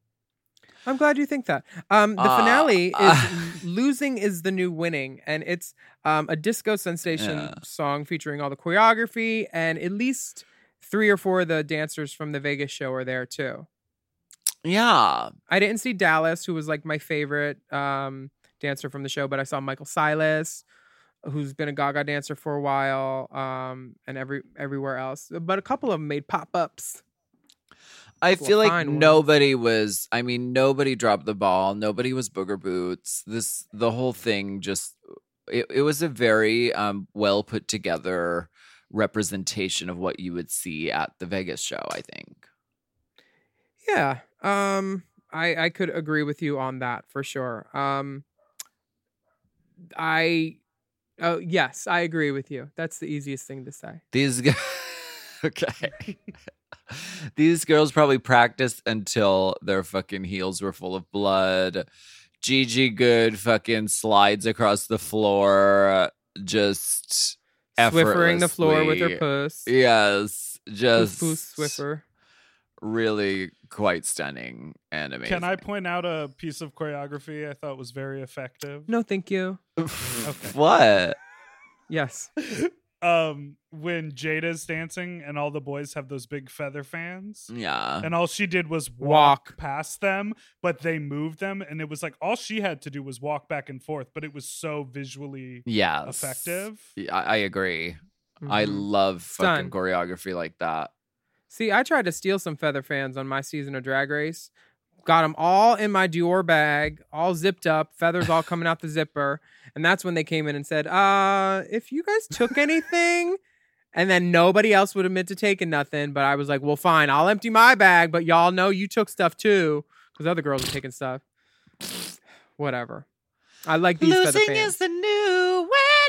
I'm glad you think that. Um, the Uh, finale is uh, Losing is the New Winning. And it's um, a disco sensation Yeah. song featuring all the choreography. And at least three or four of the dancers from the Vegas show are there too. Yeah. I didn't see Dallas, who was like my favorite um, dancer from the show, but I saw Michael Silas, who's been a Gaga dancer for a while, um, and every everywhere else. But a couple of them made pop-ups. I Couple feel of like fine ones. nobody was, I mean, nobody dropped the ball. Nobody was Booger Boots. This, the whole thing just, it, it was a very um, well put together representation of what you would see at the Vegas show, I think. Yeah, um, I I could agree with you on that for sure. Um, I, oh yes, I agree with you. That's the easiest thing to say. These guys, okay. These girls probably practiced until their fucking heels were full of blood. Gigi Good fucking slides across the floor, just Swiffering the floor with her effortlessly. puss. Yes, just Puss Swiffer. really quite stunning and amazing. Can I point out a piece of choreography I thought was very effective? No, thank you. What? Yes. Um, when Jada's dancing and all the boys have those big feather fans. Yeah. And all she did was walk, Walk. past them, but they moved them. And it was like all she had to do was walk back and forth, but it was so visually Yes. effective. Yeah, I, I agree. I Mhm. love fucking Stun. choreography like that. See, I tried to steal some feather fans on my season of Drag Race. Got them all in my Dior bag, all zipped up, feathers all coming out the zipper. And that's when they came in and said, uh, if you guys took anything, and then nobody else would admit to taking nothing. But I was like, well, fine, I'll empty my bag, but y'all know you took stuff too. Because other girls are taking stuff. Whatever. I like these feather Losing fans. is the new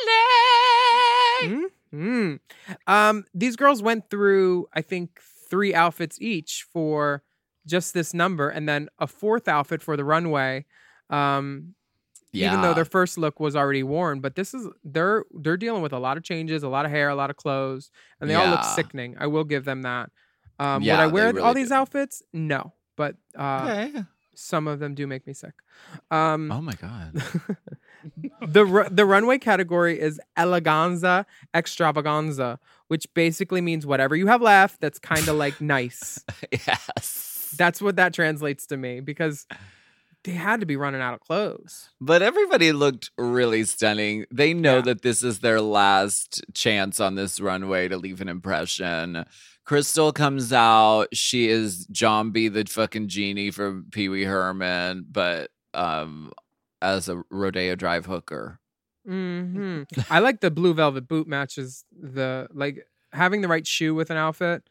winning. Mm. Um, these girls went through, I think, three outfits each for just this number, and then a fourth outfit for the runway. Um, even though Yeah. their first look was already worn, but this is they're they're dealing with a lot of changes, a lot of hair, a lot of clothes, and they all look Yeah. sickening. I will give them that. Um, Yeah, would I they wear really all these do. outfits? No, but uh, Okay. some of them do make me sick. Um, Oh my God. the ru- the runway category is eleganza extravaganza, which basically means whatever you have left that's kind of like nice. Yes. That's what that translates to me, because they had to be running out of clothes. But everybody looked really stunning. They know Yeah. that this is their last chance on this runway to leave an impression. Crystal comes out. She is John B, the fucking genie from Pee Wee Herman, but um, as a Rodeo Drive hooker. hmm I like the blue velvet boot matches. The like having the right shoe with an outfit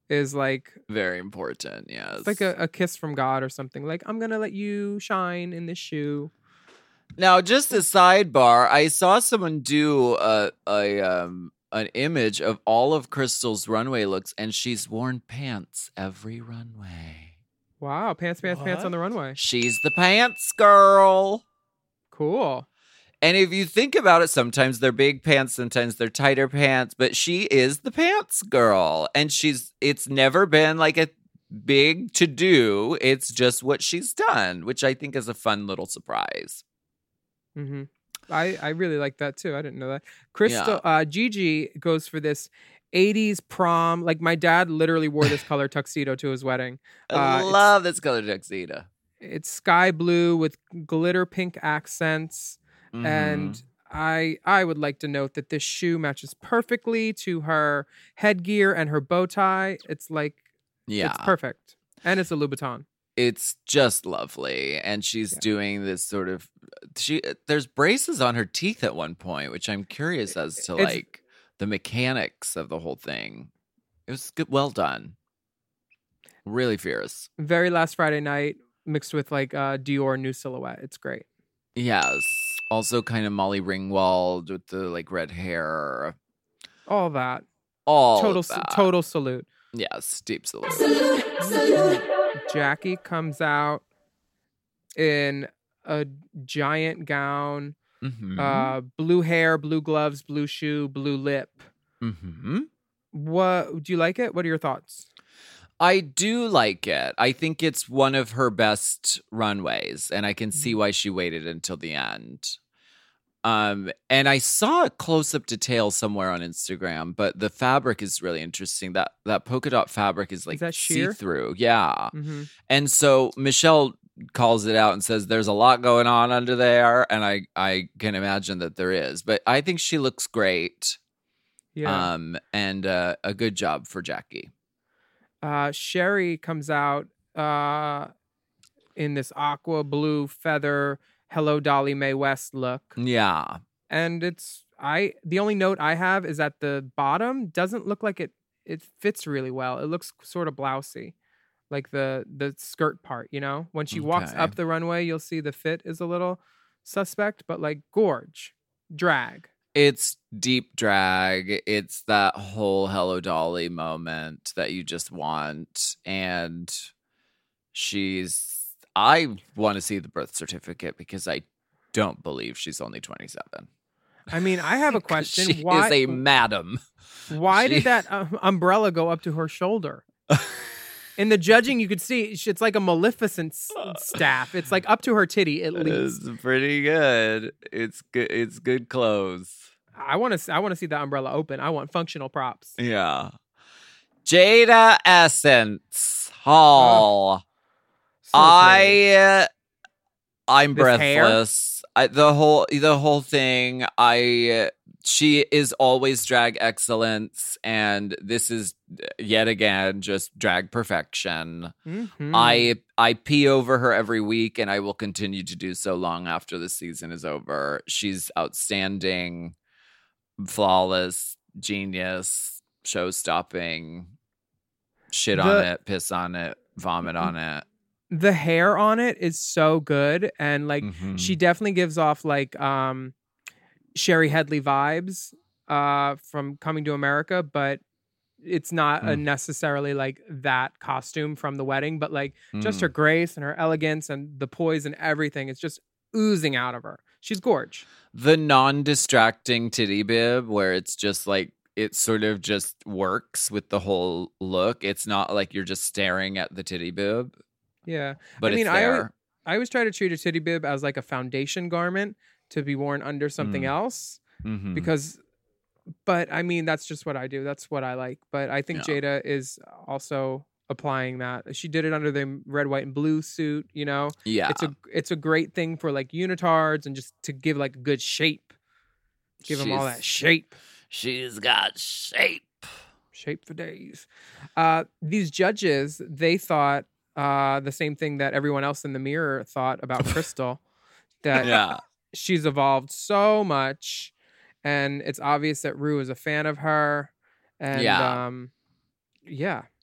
is like very important. Yes. It's like a, a kiss from God or something. Like, I'm going to let you shine in this shoe. Now, just a sidebar, I saw someone do a, a um an image of all of Crystal's runway looks, and she's worn pants every runway. Wow, pants, pants, pants on the runway. She's the pants girl. Cool. And if you think about it, sometimes they're big pants, sometimes they're tighter pants, but she is the pants girl. And she's it's never been like a big to do. It's just what she's done, which I think is a fun little surprise. Mm-hmm. I, I really like that too. I didn't know that. Crystal, yeah. uh, Gigi goes for this eighties prom. Like my dad literally wore this color tuxedo to his wedding. I uh, love this color tuxedo. It's sky blue with glitter pink accents. Mm-hmm. And I I would like to note that this shoe matches perfectly to her headgear and her bow tie. It's like, yeah, it's perfect. And it's a Louboutin. It's just lovely. And she's yeah. doing this sort of, she. there's braces on her teeth at one point, which I'm curious as to it's, like the mechanics of the whole thing. It was good, well done. Really fierce. Very Last Friday Night mixed with like uh, Dior New Silhouette. It's great. Yes. Also kind of Molly Ringwald with the like red hair. All that. All total of that. Total salute. Yes, deep salute. Salute, salute. Jackie comes out in a giant gown, mm-hmm. uh, blue hair, blue gloves, blue shoe, blue lip. Mm-hmm. What do you like it? What are your thoughts? I do like it. I think it's one of her best runways, and I can see why she waited until the end. Um, and I saw a close-up detail somewhere on Instagram, but the fabric is really interesting. That that polka dot fabric is like is that sheer? See-through. Yeah. Mm-hmm. And so Michelle calls it out and says there's a lot going on under there, and I, I can imagine that there is. But I think she looks great. Yeah. Um, and uh, a good job for Jackie. Uh, Sherry comes out uh, in this aqua blue feather Hello Dolly Mae West look. Yeah. And it's I the only note I have is that the bottom doesn't look like it it fits really well. It looks sort of blousy. Like the the skirt part, you know? When she walks Okay. up the runway, you'll see the fit is a little suspect, but like gorge, drag. It's deep drag. It's that whole Hello Dolly moment that you just want. And she's, I want to see the birth certificate because I don't believe she's only twenty-seven. I mean, I have a question. She why is a madam. Why She- did that uh, umbrella go up to her shoulder? In the judging, you could see it's like a Maleficent s- staff. It's like up to her titty at least. It's pretty good. It's good. It's good clothes. I want to. I want to see the umbrella open. I want functional props. Yeah. Jada Essence Hall. Oh, so I uh, I'm This hair? breathless. I, the whole the whole thing. I uh, she is always drag excellence, and this is uh, yet again just drag perfection. Mhm. I I pee over her every week, and I will continue to do so long after the season is over. She's outstanding, flawless, genius, show stopping. Shit on The- it, piss on it, vomit on it. The hair on it is so good, and like Mhm. she definitely gives off like um Sherry Headley vibes uh from Coming to America, but it's not a Mm. necessarily like that costume from the wedding, but like just Mm. her grace and her elegance and the poise and everything is just oozing out of her. She's gorge. The non-distracting titty bib, where it's just like it sort of just works with the whole look. It's not like you're just staring at the titty bib, Yeah. but I mean, it's I always, there. I always try to treat a titty bib as like a foundation garment to be worn under something Mm. else Mhm. because, but I mean, that's just what I do. That's what I like. But I think Yeah. Jada is also applying that. She did it under the red, white, and blue suit, you know? Yeah. It's a, it's a great thing for like unitards and just to give like a good shape. Give them all She's- that shape. She's got shape. Shape for days. Uh, these judges, they thought uh, the same thing that everyone else in the mirror thought about Crystal. That Yeah. she's evolved so much, and it's obvious that Rue is a fan of her. And Yeah. um, yeah,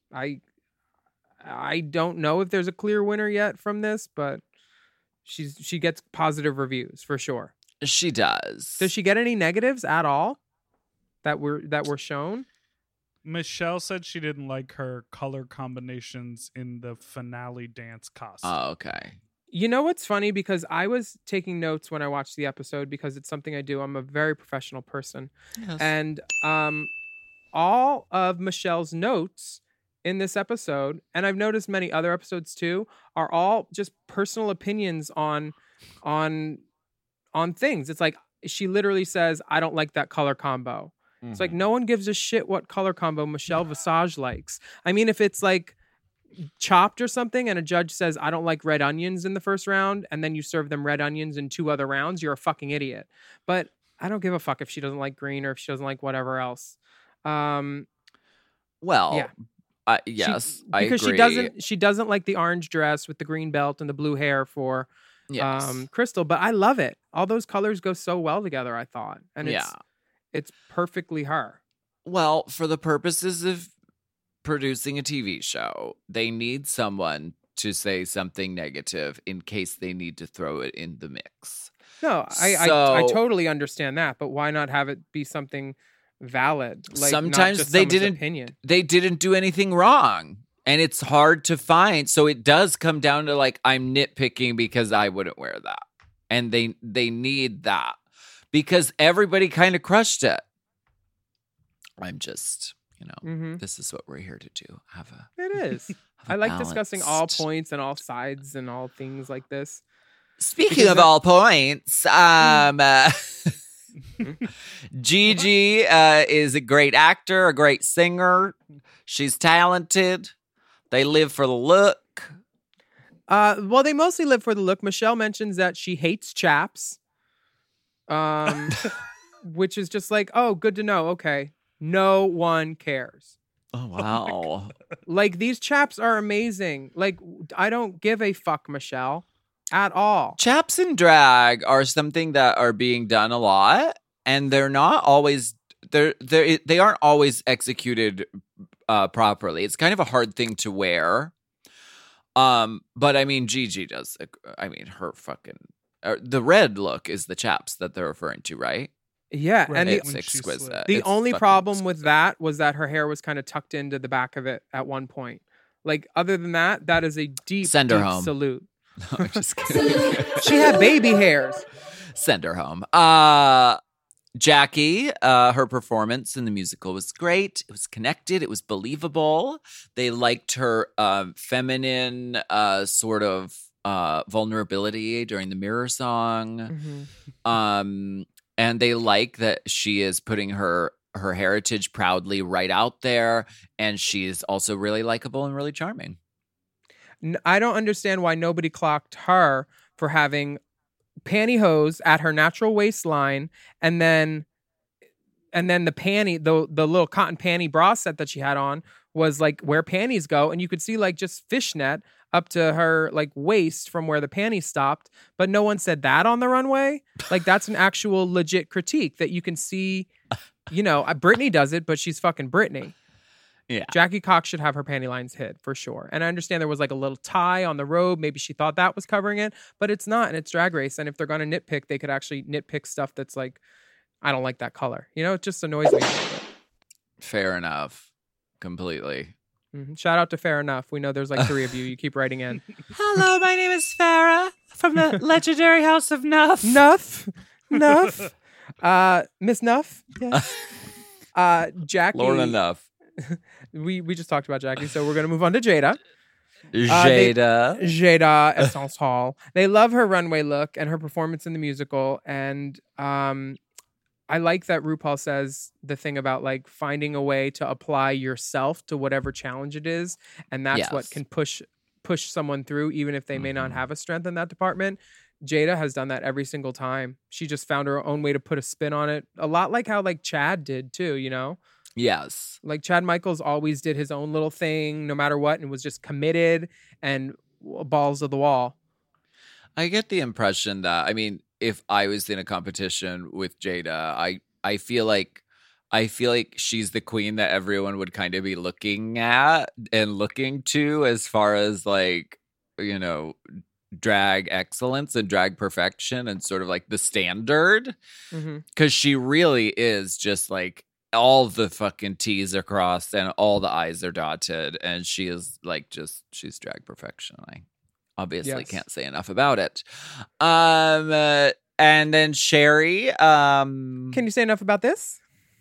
I I don't know if there's a clear winner yet from this, but she's she gets positive reviews for sure. She does. Does she get any negatives at all that were that were shown? Michelle said she didn't like her color combinations in the finale dance costume. Oh, okay. You know what's funny? Because I was taking notes when I watched the episode because it's something I do. I'm a very professional person. Yes. And um, all of Michelle's notes in this episode, and I've noticed many other episodes too, are all just personal opinions on on on things. It's like she literally says, I don't like that color combo. Mm-hmm. It's like no one gives a shit what color combo Michelle Visage likes. I mean, if it's like Chopped or something and a judge says I don't like red onions in the first round and then you serve them red onions in two other rounds, you're a fucking idiot. But I don't give a fuck if she doesn't like green or if she doesn't like whatever else. Um well yeah. Uh, yes, she, I because agree. she doesn't she doesn't like the orange dress with the green belt and the blue hair for yes. um Crystal, but I love it. All those colors go so well together, I thought. And it's yeah. it's perfectly her. Well, for the purposes of producing a T V show, they need someone to say something negative in case they need to throw it in the mix. No, I so, I, I totally understand that, but why not have it be something valid? Like, sometimes not just they someone's didn't opinion. they didn't do anything wrong, and it's hard to find. So it does come down to like I'm nitpicking because I wouldn't wear that, and they they need that because everybody kind of crushed it. I'm just. You know, mm-hmm. this is what we're here to do. Have a It is. have a I like balanced... discussing all points and all sides and all things like this. Speaking Because of that... all points, um, uh, Gigi uh, is a great actor, a great singer. She's talented. They live for the look. Uh, well, they mostly live for the look. Michelle mentions that she hates chaps, um, which is just like, oh, good to know. Okay. No one cares. Oh, wow. Like, these chaps are amazing. Like, I don't give a fuck, Michelle, at all. Chaps in drag are something that are being done a lot, and they're not always, they're, they're, they aren't always executed uh, properly. It's kind of a hard thing to wear. Um, but, I mean, Gigi does, I mean, her fucking, uh, the red look is the chaps that they're referring to, right? Yeah, Right, and it's the, exquisite. the It's only fucking problem exquisite. with that was that her hair was kind of tucked into the back of it at one point. Like, other than that, that is a deep, Send her deep home. salute. No, I'm just kidding. She had baby hairs. Send her home. Uh, Jackie, uh, her performance in the musical was great. It was connected. It was believable. They liked her uh, feminine uh, sort of uh, vulnerability during the Mirror song. Mm-hmm. Um, and they like that she is putting her her heritage proudly right out there. And she's also really likable and really charming. I don't understand why nobody clocked her for having pantyhose at her natural waistline, and then and then the panty, the the little cotton panty bra set that she had on was like where panties go, and you could see like just fishnet up to her like waist from where the panties stopped, but no one said that on the runway. Like, that's an actual legit critique that you can see. You know, Britney does it, but she's fucking Britney. Yeah. Jackie Cox should have her panty lines hid for sure. And I understand there was like a little tie on the robe. Maybe she thought that was covering it, but it's not. And it's Drag Race. And if they're going to nitpick, they could actually nitpick stuff that's like, I don't like that color. You know, it just annoys me a little bit. Fair enough. Completely. Mm-hmm. Shout out to Fair Enough. We know there's like three of you. You keep writing in. Hello, my name is Farrah from the legendary House of Nuff. Nuff. Nuff. Uh, Miss Nuff. Yes. Uh, Jackie. Lorna Nuff. we we just talked about Jackie, so we're gonna move on to Jada. Jada. Uh, they, Jada Essence Hall. They love her runway look and her performance in the musical, and um, I like that RuPaul says the thing about like finding a way to apply yourself to whatever challenge it is, and that's Yes. what can push push someone through, even if they may not have a strength in that department. Jada has done that every single time. She just found her own way to put a spin on it, a lot like how like Chad did too. You know. Yes. Like Chad Michaels always did his own little thing no matter what and was just committed and balls of the wall. I get the impression that, I mean, if I was in a competition with Jada, I, I feel like I feel like she's the queen that everyone would kind of be looking at and looking to as far as like, you know, drag excellence and drag perfection and sort of like the standard. Mm-hmm. Because she really is just like all the fucking T's are crossed and all the I's are dotted. And she is like just, she's drag perfection. I obviously Yes. can't say enough about it. Um, uh, and then Sherry. Um, Can you say enough about this?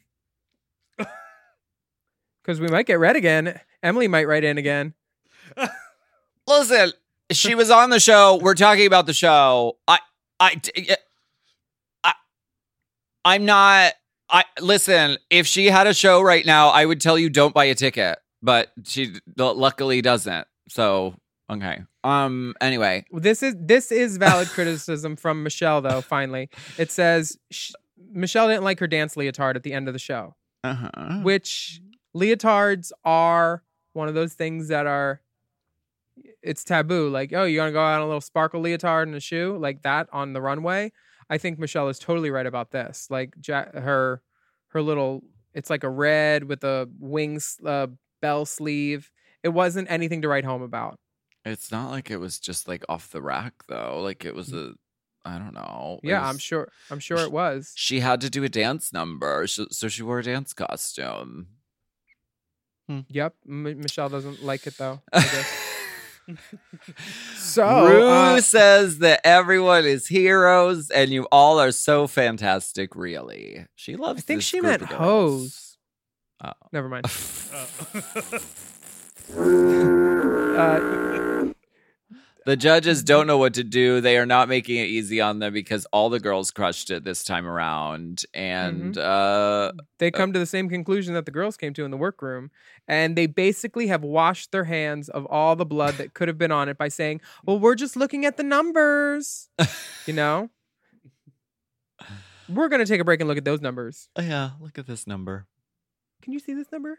Because we might get read again. Emily might write in again. Listen, she was on the show. We're talking about the show. I, I, I, I'm not. I listen. If she had a show right now, I would tell you don't buy a ticket. But she luckily doesn't. So okay. Um. Anyway, This is this is valid criticism from Michelle, though. Finally, it says sh- Michelle didn't like her dance leotard at the end of the show, uh-huh. which leotards are one of those things that are it's taboo. Like, oh, you want to go out in a little sparkle leotard and a shoe like that on the runway? I think Michelle is totally right about this. Like ja- her her little, it's like a red with a wings uh, bell sleeve. It wasn't anything to write home about. It's not like it was just like off the rack though. Like it was a, I don't know. It Yeah, was- I'm sure. I'm sure it was. She had to do a dance number, so, so she wore a dance costume. Yep. M- Michelle doesn't like it though, I guess. So, Rue uh, says that everyone is heroes and you all are so fantastic, really. She loves I think this she group meant of girls. hose. Oh. Never mind. Oh. uh, The judges don't know what to do. They are not making it easy on them because all the girls crushed it this time around. And uh, they come to the same conclusion that the girls came to in the workroom, and they basically have washed their hands of all the blood that could have been on it by saying, well, we're just looking at the numbers. You know? We're going to take a break and look at those numbers. oh yeah, look at this number. Can you see this number?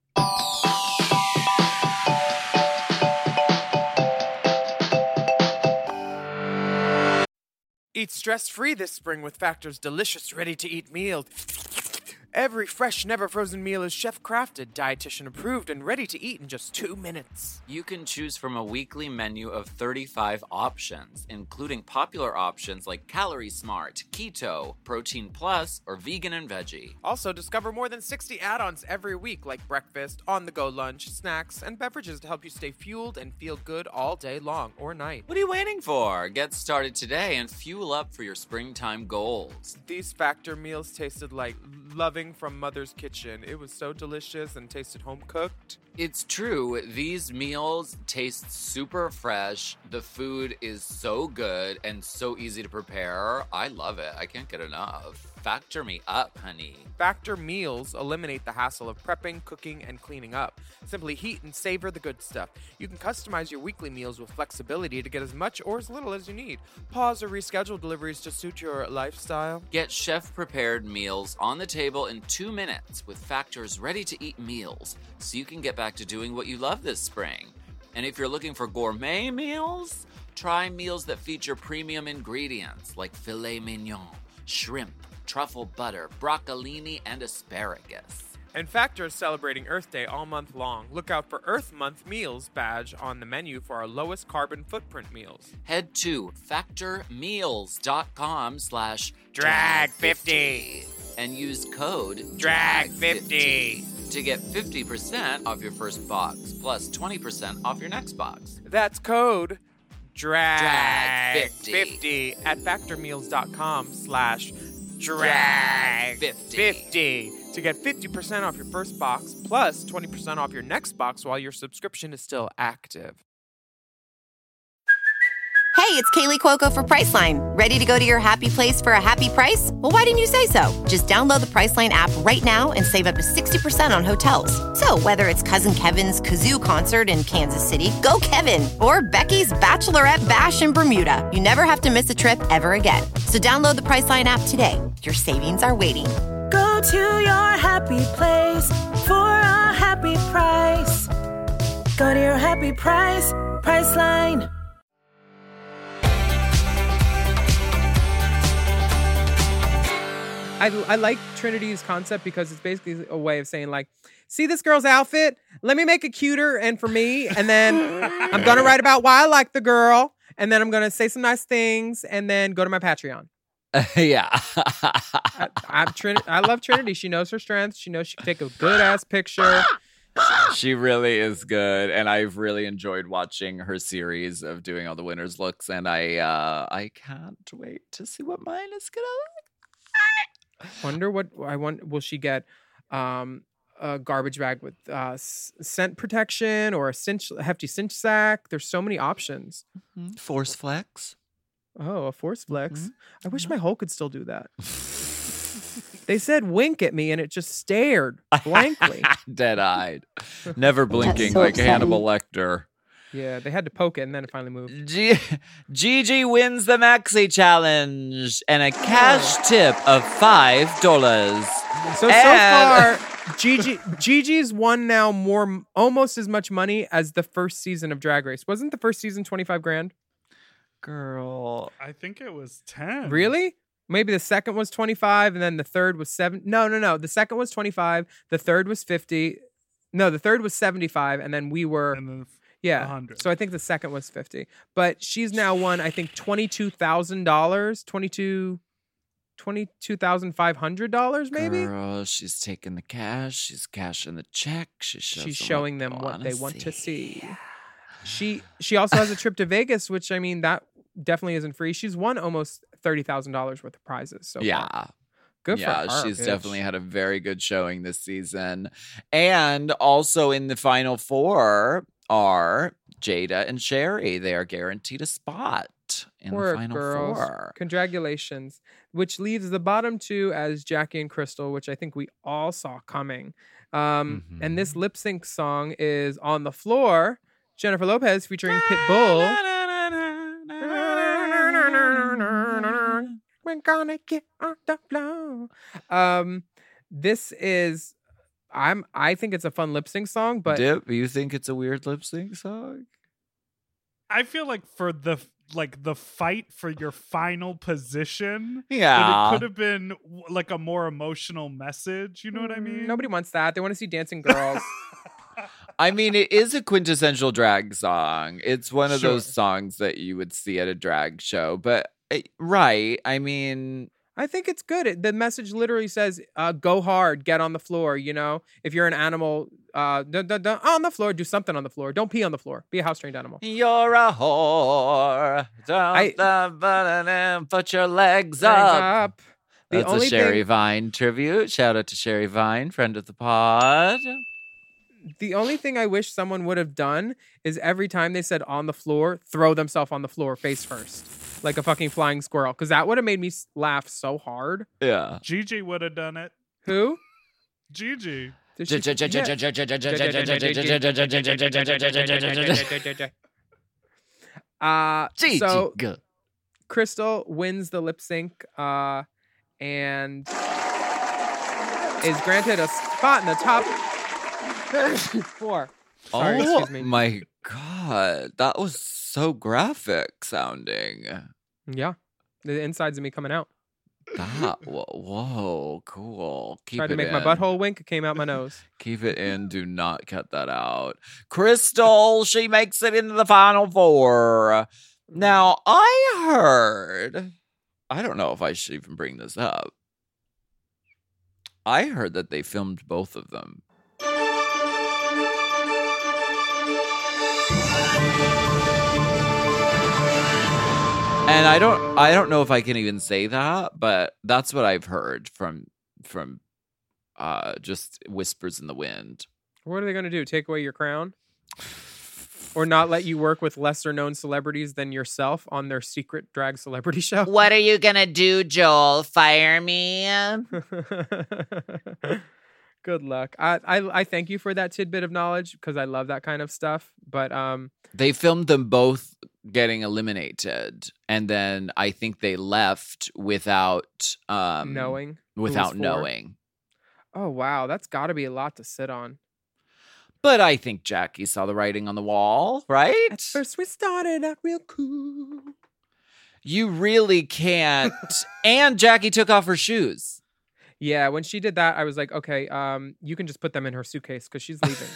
Eat stress-free this spring with Factor's delicious ready-to-eat meal. Every fresh, never-frozen meal is chef-crafted, dietitian-approved, and ready to eat in just two minutes. You can choose from a weekly menu of thirty-five options, including popular options like Calorie Smart, Keto, Protein Plus, or Vegan and Veggie. Also, discover more than sixty add-ons every week, like breakfast, on-the-go lunch, snacks, and beverages to help you stay fueled and feel good all day long or night. What are you waiting for? Get started today and fuel up for your springtime goals. These Factor meals tasted like loving from Mother's kitchen. It was so delicious and tasted home-cooked. It's true. These meals taste super fresh. The food is so good and so easy to prepare. I love it. I can't get enough. Factor me up, honey. Factor meals eliminate the hassle of prepping, cooking, and cleaning up. Simply heat and savor the good stuff. You can customize your weekly meals with flexibility to get as much or as little as you need. Pause or reschedule deliveries to suit your lifestyle. Get chef-prepared meals on the table in two minutes with Factor's ready-to-eat meals, so you can get back to doing what you love this spring. And if you're looking for gourmet meals, try meals that feature premium ingredients like filet mignon, shrimp, truffle butter, broccolini, and asparagus. And Factor is celebrating Earth Day all month long. Look out for Earth Month Meals badge on the menu for our lowest carbon footprint meals. Head to factormeals.com slash Drag fifty and use code Drag fifty to get fifty percent off your first box plus twenty percent off your next box. That's code Drag, Drag fifty. fifty at factormeals.com slash Drag fifty to get fifty percent off your first box plus twenty percent off your next box while your subscription is still active. Hey, it's Kaylee Cuoco for Priceline. Ready to go to your happy place for a happy price? Well, why didn't you say so? Just download the Priceline app right now and save up to sixty percent on hotels. So whether it's Cousin Kevin's Kazoo Concert in Kansas City, go Kevin, or Becky's Bachelorette Bash in Bermuda, you never have to miss a trip ever again. So download the Priceline app today. Your savings are waiting. Go to your happy place for a happy price. Go to your happy price, Priceline. I I like Trinity's concept because it's basically a way of saying like, see this girl's outfit? Let me make it cuter and for me, and then I'm gonna write about why I like the girl, and then I'm gonna say some nice things, and then go to my Patreon. yeah. I, I, Trin- I love Trinity. She knows her strengths. She knows she can take a good ass picture. She really is good, and I've really enjoyed watching her series of doing all the winners' looks, and I uh, I can't wait to see what mine is gonna look. Wonder what I want. Will she get um, a garbage bag with uh, s- scent protection or a cinch, a hefty cinch sack? There's so many options. Mm-hmm. Force flex. Oh, a force flex. Mm-hmm. I wish my Hulk could still do that. They said wink at me and it just stared blankly. Dead-eyed. Never blinking so like upsetting. Hannibal Lecter. Yeah, they had to poke it and then it finally moved. G- Gigi wins the Maxi Challenge and a cash tip of five dollars. So, And- so far, Gigi Gigi's won now more, almost as much money as the first season of Drag Race. Wasn't the first season twenty-five grand? Girl. I think it was ten. Really? Maybe the second was twenty-five and then the third was seven. No, no, no. The second was twenty-five. The third was fifty. No, the third was seventy-five. And then we were, And then yeah. one hundred. So I think the second was fifty. But she's now won, I think, twenty-two thousand dollars. twenty-two twenty-two thousand five hundred dollars maybe? Girl, she's taking the cash. She's cashing the check. She shows She's them showing what them what they wanna want to see. see. She she also has a trip to Vegas, which I mean that definitely isn't free. She's won almost thirty thousand dollars worth of prizes. So yeah. far. Good yeah, for her. she's bitch. definitely had a very good showing this season. And also in the final four are Jada and Sherry. They are guaranteed a spot in Work, the final girls. four. Congratulations. Which leaves the bottom two as Jackie and Crystal, which I think we all saw coming. Um, Mm-hmm. And this lip sync song is On the Floor, Jennifer Lopez featuring Pitbull. We're gonna get on the floor. Um, this is, I'm, I think it's a fun lip sync song, but Dip, you think it's a weird lip sync song? I feel like for the like the fight for your final position, that Yeah. it could have been w- like a more emotional message. You know what I mean? nobody wants that. They want to see dancing girls. I mean, it is a quintessential drag song. It's one of Sure. those songs that you would see at a drag show. But, eh, right, I mean, I think it's good. It, the message literally says, uh, go hard, get on the floor. You know, if you're an animal, uh, dun, dun, dun, on the floor, do something on the floor. Don't pee on the floor. Be a house trained animal. you're a whore. Don't I- the button, put your legs Legs up. up. The That's only a Sherry thing- Vine tribute. Shout out to Sherry Vine, friend of the pod. The only thing I wish someone would have done is every time they said on the floor, throw themselves on the floor face first, like a fucking flying squirrel. Because that would have made me s- laugh so hard. Yeah. Gigi would have done it. Who? Gigi. Did she- Yeah. Uh, Gigi, so go. Crystal wins the lip sync uh, and is granted a spot in the top four. Sorry, Oh excuse me. my god, that was so graphic sounding. Yeah, the insides of me coming out. That whoa, whoa cool. Keep Tried to it make in. my butthole wink. It came out my nose. Keep it in. Do not cut that out. Crystal, she makes it into the final four. Now, I heard, I don't know if I should even bring this up. I heard that they filmed both of them. And I don't I don't know if I can even say that, but that's what I've heard from from uh just whispers in the wind. What are they going to do? Take away your crown? Or not let you work with lesser known celebrities than yourself on their secret drag celebrity show? What are you gonna do, Joel? Fire me? Good luck. I, I I thank you for that tidbit of knowledge because I love that kind of stuff. But um, They filmed them both getting eliminated, and then I think they left without um knowing who was without for. knowing. Oh wow, that's got to be a lot to sit on. But I think Jackie saw the writing on the wall, right? At first, we started out real cool. You really can't. And Jackie took off her shoes. Yeah, when she did that, I was like, okay, um, you can just put them in her suitcase because she's leaving.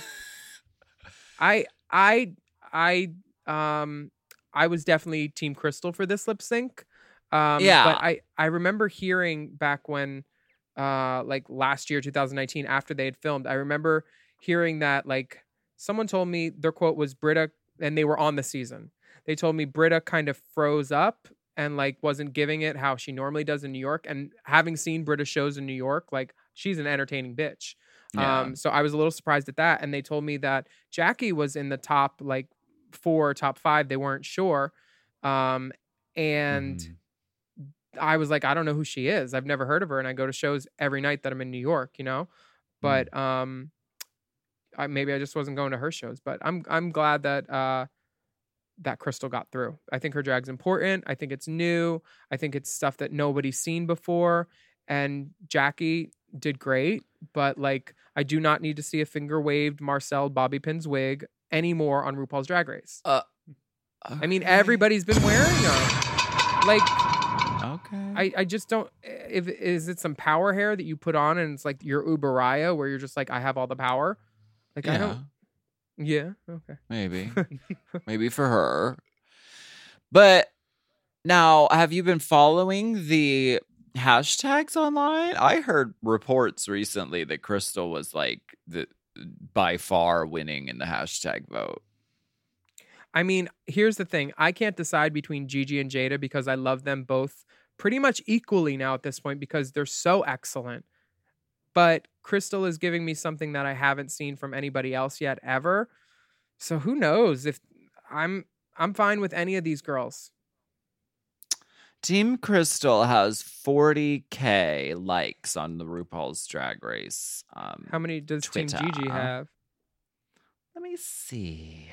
I, I, I, um, I was definitely Team Crystal for this lip sync. Um, Yeah. but I, I remember hearing back when, uh, like last year, two thousand nineteen, after they had filmed, I remember hearing that like someone told me their quote was Britta, and they were on the season. They told me Britta kind of froze up and like wasn't giving it how she normally does in New York. And having seen Britta shows in New York, like she's an entertaining bitch. Yeah. Um, so I was a little surprised at that. And they told me that Jackie was in the top like four, top five. They weren't sure. Um, and Mm. I was like, I don't know who she is. I've never heard of her. And I go to shows every night that I'm in New York, you know, but, um, I, maybe I just wasn't going to her shows, but I'm, I'm glad that, uh, that Crystal got through. I think her drag's important. I think it's new. I think it's stuff that nobody's seen before. And Jackie did great, but like, I do not need to see a finger waved Marcel Bobby Pins wig anymore on RuPaul's Drag Race. Uh, I mean, everybody's been wearing them. Like, okay. I, I just don't, if, is it some power hair that you put on and it's like your Uberaya where you're just like, I have all the power? Like, I Yeah. don't. Yeah. Okay. Maybe. Maybe for her. But now, have you been following the hashtags online? I heard reports recently that Crystal was like the by far winning in the hashtag vote. I mean, here's the thing. I can't decide between Gigi and Jada because I love them both pretty much equally now at this point because they're so excellent. But Crystal is giving me something that I haven't seen from anybody else yet ever. So who knows if I'm I'm fine with any of these girls. Team Crystal has forty K likes on the RuPaul's Drag Race. Um, How many does Twitter. Team Gigi have? Let me see.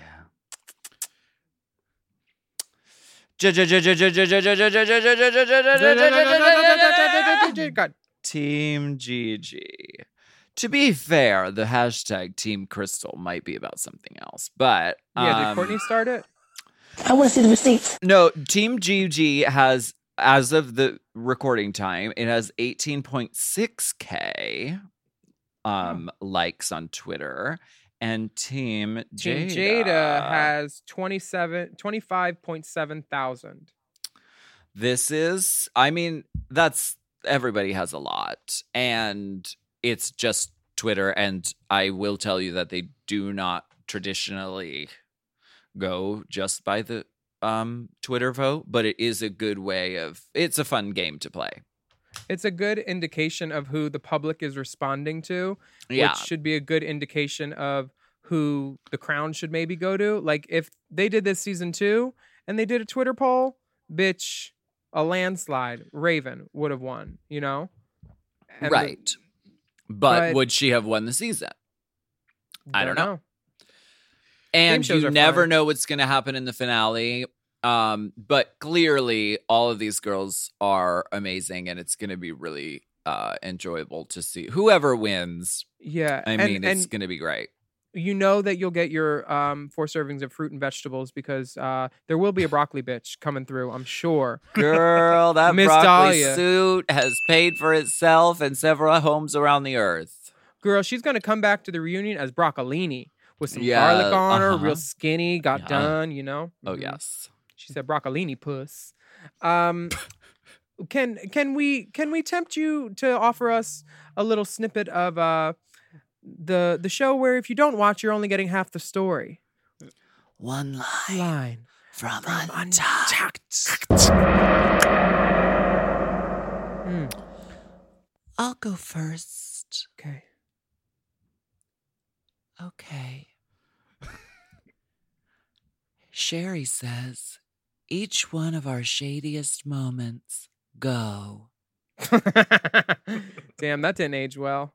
God. Team Gigi. To be fair, the hashtag Team Crystal might be about something else, but Yeah, did um, Courtney start it? I want to see the receipts. No, Team Gigi has, as of the recording time, it has eighteen point six K um, likes on Twitter. And Team Team Jada, Jada has twenty-seven, twenty-five point seven thousand. This is, I mean, that's, everybody has a lot. And it's just Twitter. And I will tell you that they do not traditionally go just by the um, Twitter vote, but it is a good way of, it's a fun game to play. It's a good indication of who the public is responding to, Yeah. which should be a good indication of who the crown should maybe go to. Like if they did this season two and they did a Twitter poll, bitch, a landslide, Raven would have won, you know? And the- right. but, but- would she have won the season? I don't know. Game And shows you are never fun. know what's going to happen in the finale. Um, but clearly, all of these girls are amazing, and it's going to be really uh, enjoyable to see whoever wins. Yeah. I and- mean, it's and going to be great. you know that you'll get your um, four servings of fruit and vegetables because uh, there will be a broccoli bitch coming through, I'm sure. Girl, that Miss broccoli Dahlia. suit has paid for itself and several homes around the earth. Girl, she's going to come back to the reunion as broccolini with some Yeah, garlic on her, uh-huh. real skinny, got Yeah. done, you know? Oh, Mhm. yes. She said broccolini puss. Um, can can we can we tempt you to offer us a little snippet of uh the the show where if you don't watch, you're only getting half the story? One line, Line. from, Untucked. Hmm. I'll go first. Okay. Okay. Sherry says, each one of our shadiest moments go. Damn, that didn't age well.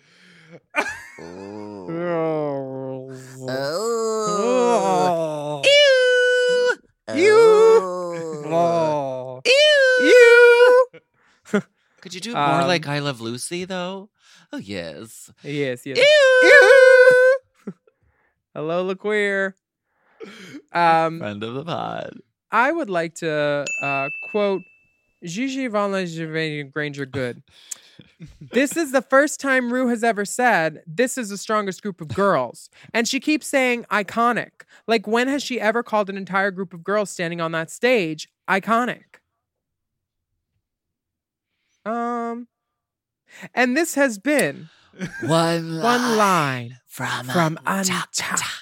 Oh. Oh. You. Oh. You. Could you do it more Um, like I Love Lucy, though? Oh, yes. Yes, yes. Ew. Hello, LaQueer. Um, Friend of the pod. I would like to uh, quote Gigi Von Granger Good. This is the first time Rue has ever said, this is the strongest group of girls. And she keeps saying iconic. Like, when has she ever called an entire group of girls standing on that stage iconic? Um, and this has been one line, one line from, from Untucked.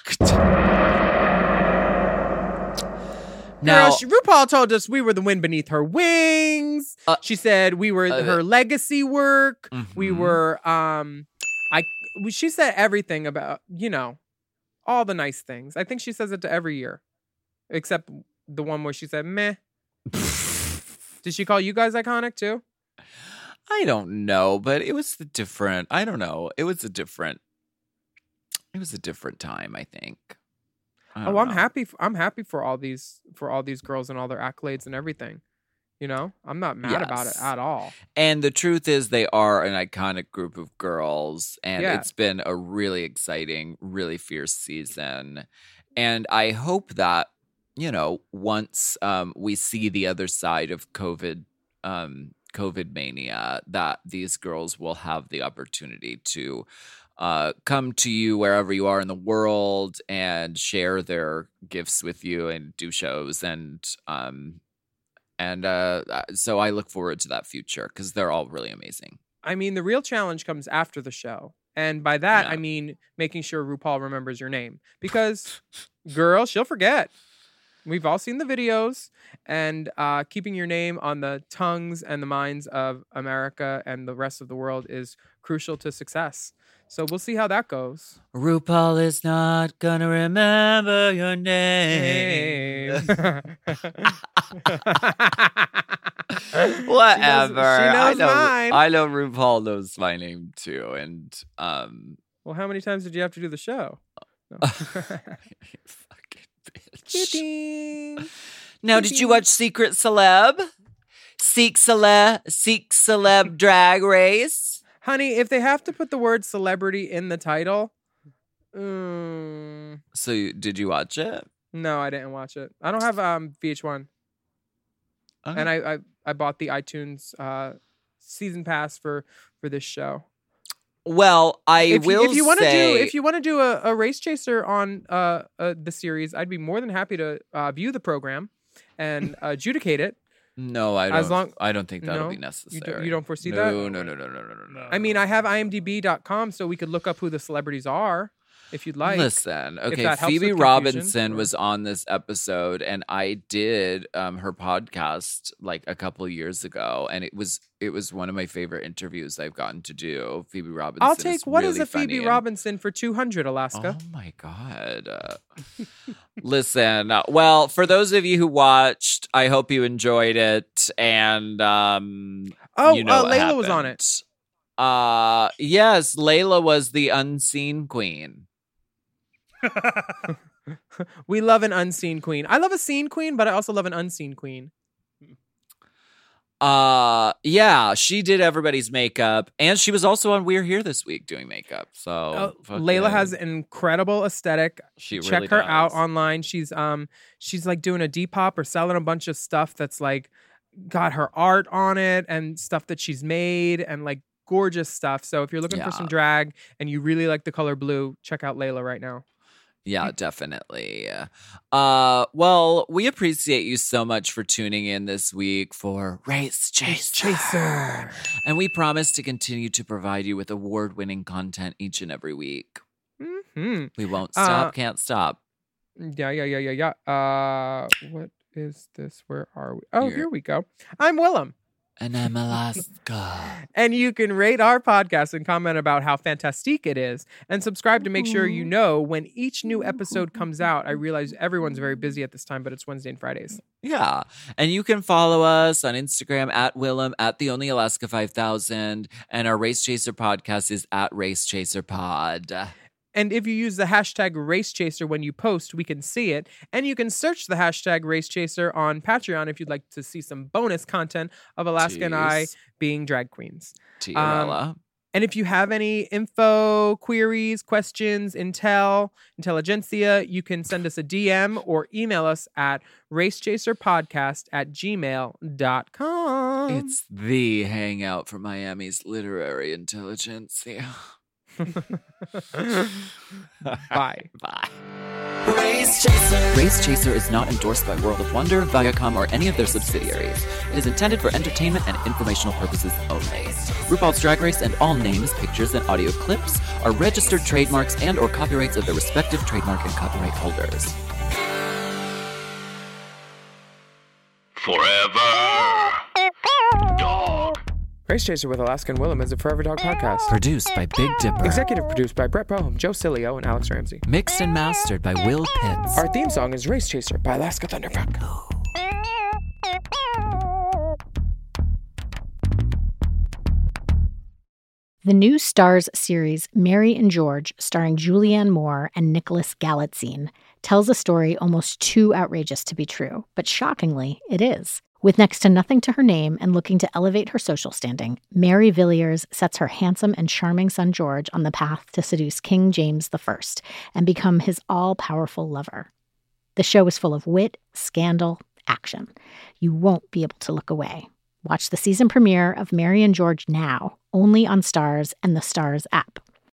Girl, Now, she, RuPaul told us we were the wind beneath her wings. Uh, she said we were uh, her legacy work. We mhm. were, um, I. we- She said everything about, you know, all the nice things. I think she says it to every year, except the one where she said meh. Did she call you guys iconic too? I don't know, but it was the different. I don't know. It was a different. It was a different time, I think. I Oh, don't I'm know. happy. f- I'm happy for all these for all these girls and all their accolades and everything. You know, I'm not mad about it Yes. at all. And the truth is, they are an iconic group of girls, and Yeah. it's been a really exciting, really fierce season. And I hope that, you know, once um, we see the other side of COVID, um, COVID mania, that these girls will have the opportunity to uh, come to you wherever you are in the world and share their gifts with you and do shows and um, and uh, so I look forward to that future because they're all really amazing. I mean, the real challenge comes after the show. And by that, Yeah. I mean making sure RuPaul remembers your name. Because, girl, she'll forget. We've all seen the videos. And uh, keeping your name on the tongues and the minds of America and the rest of the world is crucial to success. So we'll see how that goes. RuPaul is not gonna remember your name. Whatever. She I knows know. mine. I know RuPaul knows my name too, and um. Well, how many times did you have to do the show? No. Kidding. Now, did you watch Secret Celeb? Seek Celeb, Seek Celeb Drag Race. Honey, if they have to put the word celebrity in the title, mm, So, you- did you watch it? no, I didn't watch it. I don't have um, V H one, Okay. and I, I I bought the iTunes uh, season pass for for this show. Well, I If you, will if you want to say, do if you want to do a, a race chaser on uh, uh the series, I'd be more than happy to uh, view the program and uh, adjudicate it. no, I don't. As long- I don't think that'll No? be You necessary. don't- you don't foresee no, that? No, no, no, no, no, no, no. I mean, I have I M D B dot com, so we could look up who the celebrities are if you'd like. Listen, if okay, that helps Phoebe with confusion. Robinson was on this episode, and I did um, her podcast like a couple years ago, and it was it was one of my favorite interviews I've gotten to do. Phoebe Robinson. I'll take what is really a Phoebe funny and- Robinson for two hundred, Alaska. Oh my god! Uh, listen, uh, well, for those of you who watched, I hope you enjoyed it, and um, Oh, you know uh, what Layla was on happened. it. Uh yes, Layla was the unseen queen. We love an unseen queen. I love a seen queen, but I also love an unseen queen. Uh yeah, she did everybody's makeup, and she was also on We're Here this week doing makeup. So Uh, fucking- Layla has an incredible aesthetic. She Check really her out does. online. She's um she's like doing a Depop or selling a bunch of stuff that's like got her art on it and stuff that she's made and like gorgeous stuff. So if you're looking for Yeah. some drag and you really like the color blue, check out Layla right now. Yeah, definitely. Uh, well, we appreciate you so much for tuning in this week for Race Chaser. Chaser. And we promise to continue to provide you with award-winning content each and every week. Hmm. We won't stop, Uh, can't stop. Yeah, yeah, yeah, yeah, yeah. Uh, what is this? Where are we? Oh, Here. here we go. I'm Willem. And I'm Alaska. And you can rate our podcast and comment about how fantastic it is and subscribe to make sure you know when each new episode comes out. I realize everyone's very busy at this time, but it's Wednesday and Fridays. Yeah. And you can follow us on Instagram at Willem, at the Only Alaska five thousand. And our Race Chaser podcast is at Race Chaser Pod. And if you use the hashtag RaceChaser when you post, we can see it. And you can search the hashtag RaceChaser on Patreon if you'd like to see some bonus content of Alaska and I Jeez. being drag queens. Tiarella. And if you have any info, queries, questions, intel, intelligentsia, you can send us a D M or email us at racechaserpodcast at gmail dot com. It's the hangout for Miami's literary intelligentsia. Bye. Bye. Race Chaser. Race Chaser is not endorsed by World of Wonder, Viacom, or any of their subsidiaries. It is intended for entertainment and informational purposes only. RuPaul's Drag Race and all names, pictures, and audio clips are registered trademarks and or copyrights of their respective trademark and copyright holders. Forever Dog. Race Chaser with Alaska and Willem is a Forever Dog podcast. Produced by Big Dipper. Executive produced by Brett Boehm, Joe Cilio, and Alex Ramsey. Mixed and mastered by Will Pitts. Our theme song is Race Chaser by Alaska Thunderfuck. The new Starz series Mary and George, starring Julianne Moore and Nicholas Galitzine, tells a story almost too outrageous to be true, but shockingly, it is. With next to nothing to her name and looking to elevate her social standing, Mary Villiers sets her handsome and charming son George on the path to seduce King James the First and become his all-powerful lover. The show is full of wit, scandal, action. You won't be able to look away. Watch the season premiere of Mary and George now, only on Starz and the Starz app.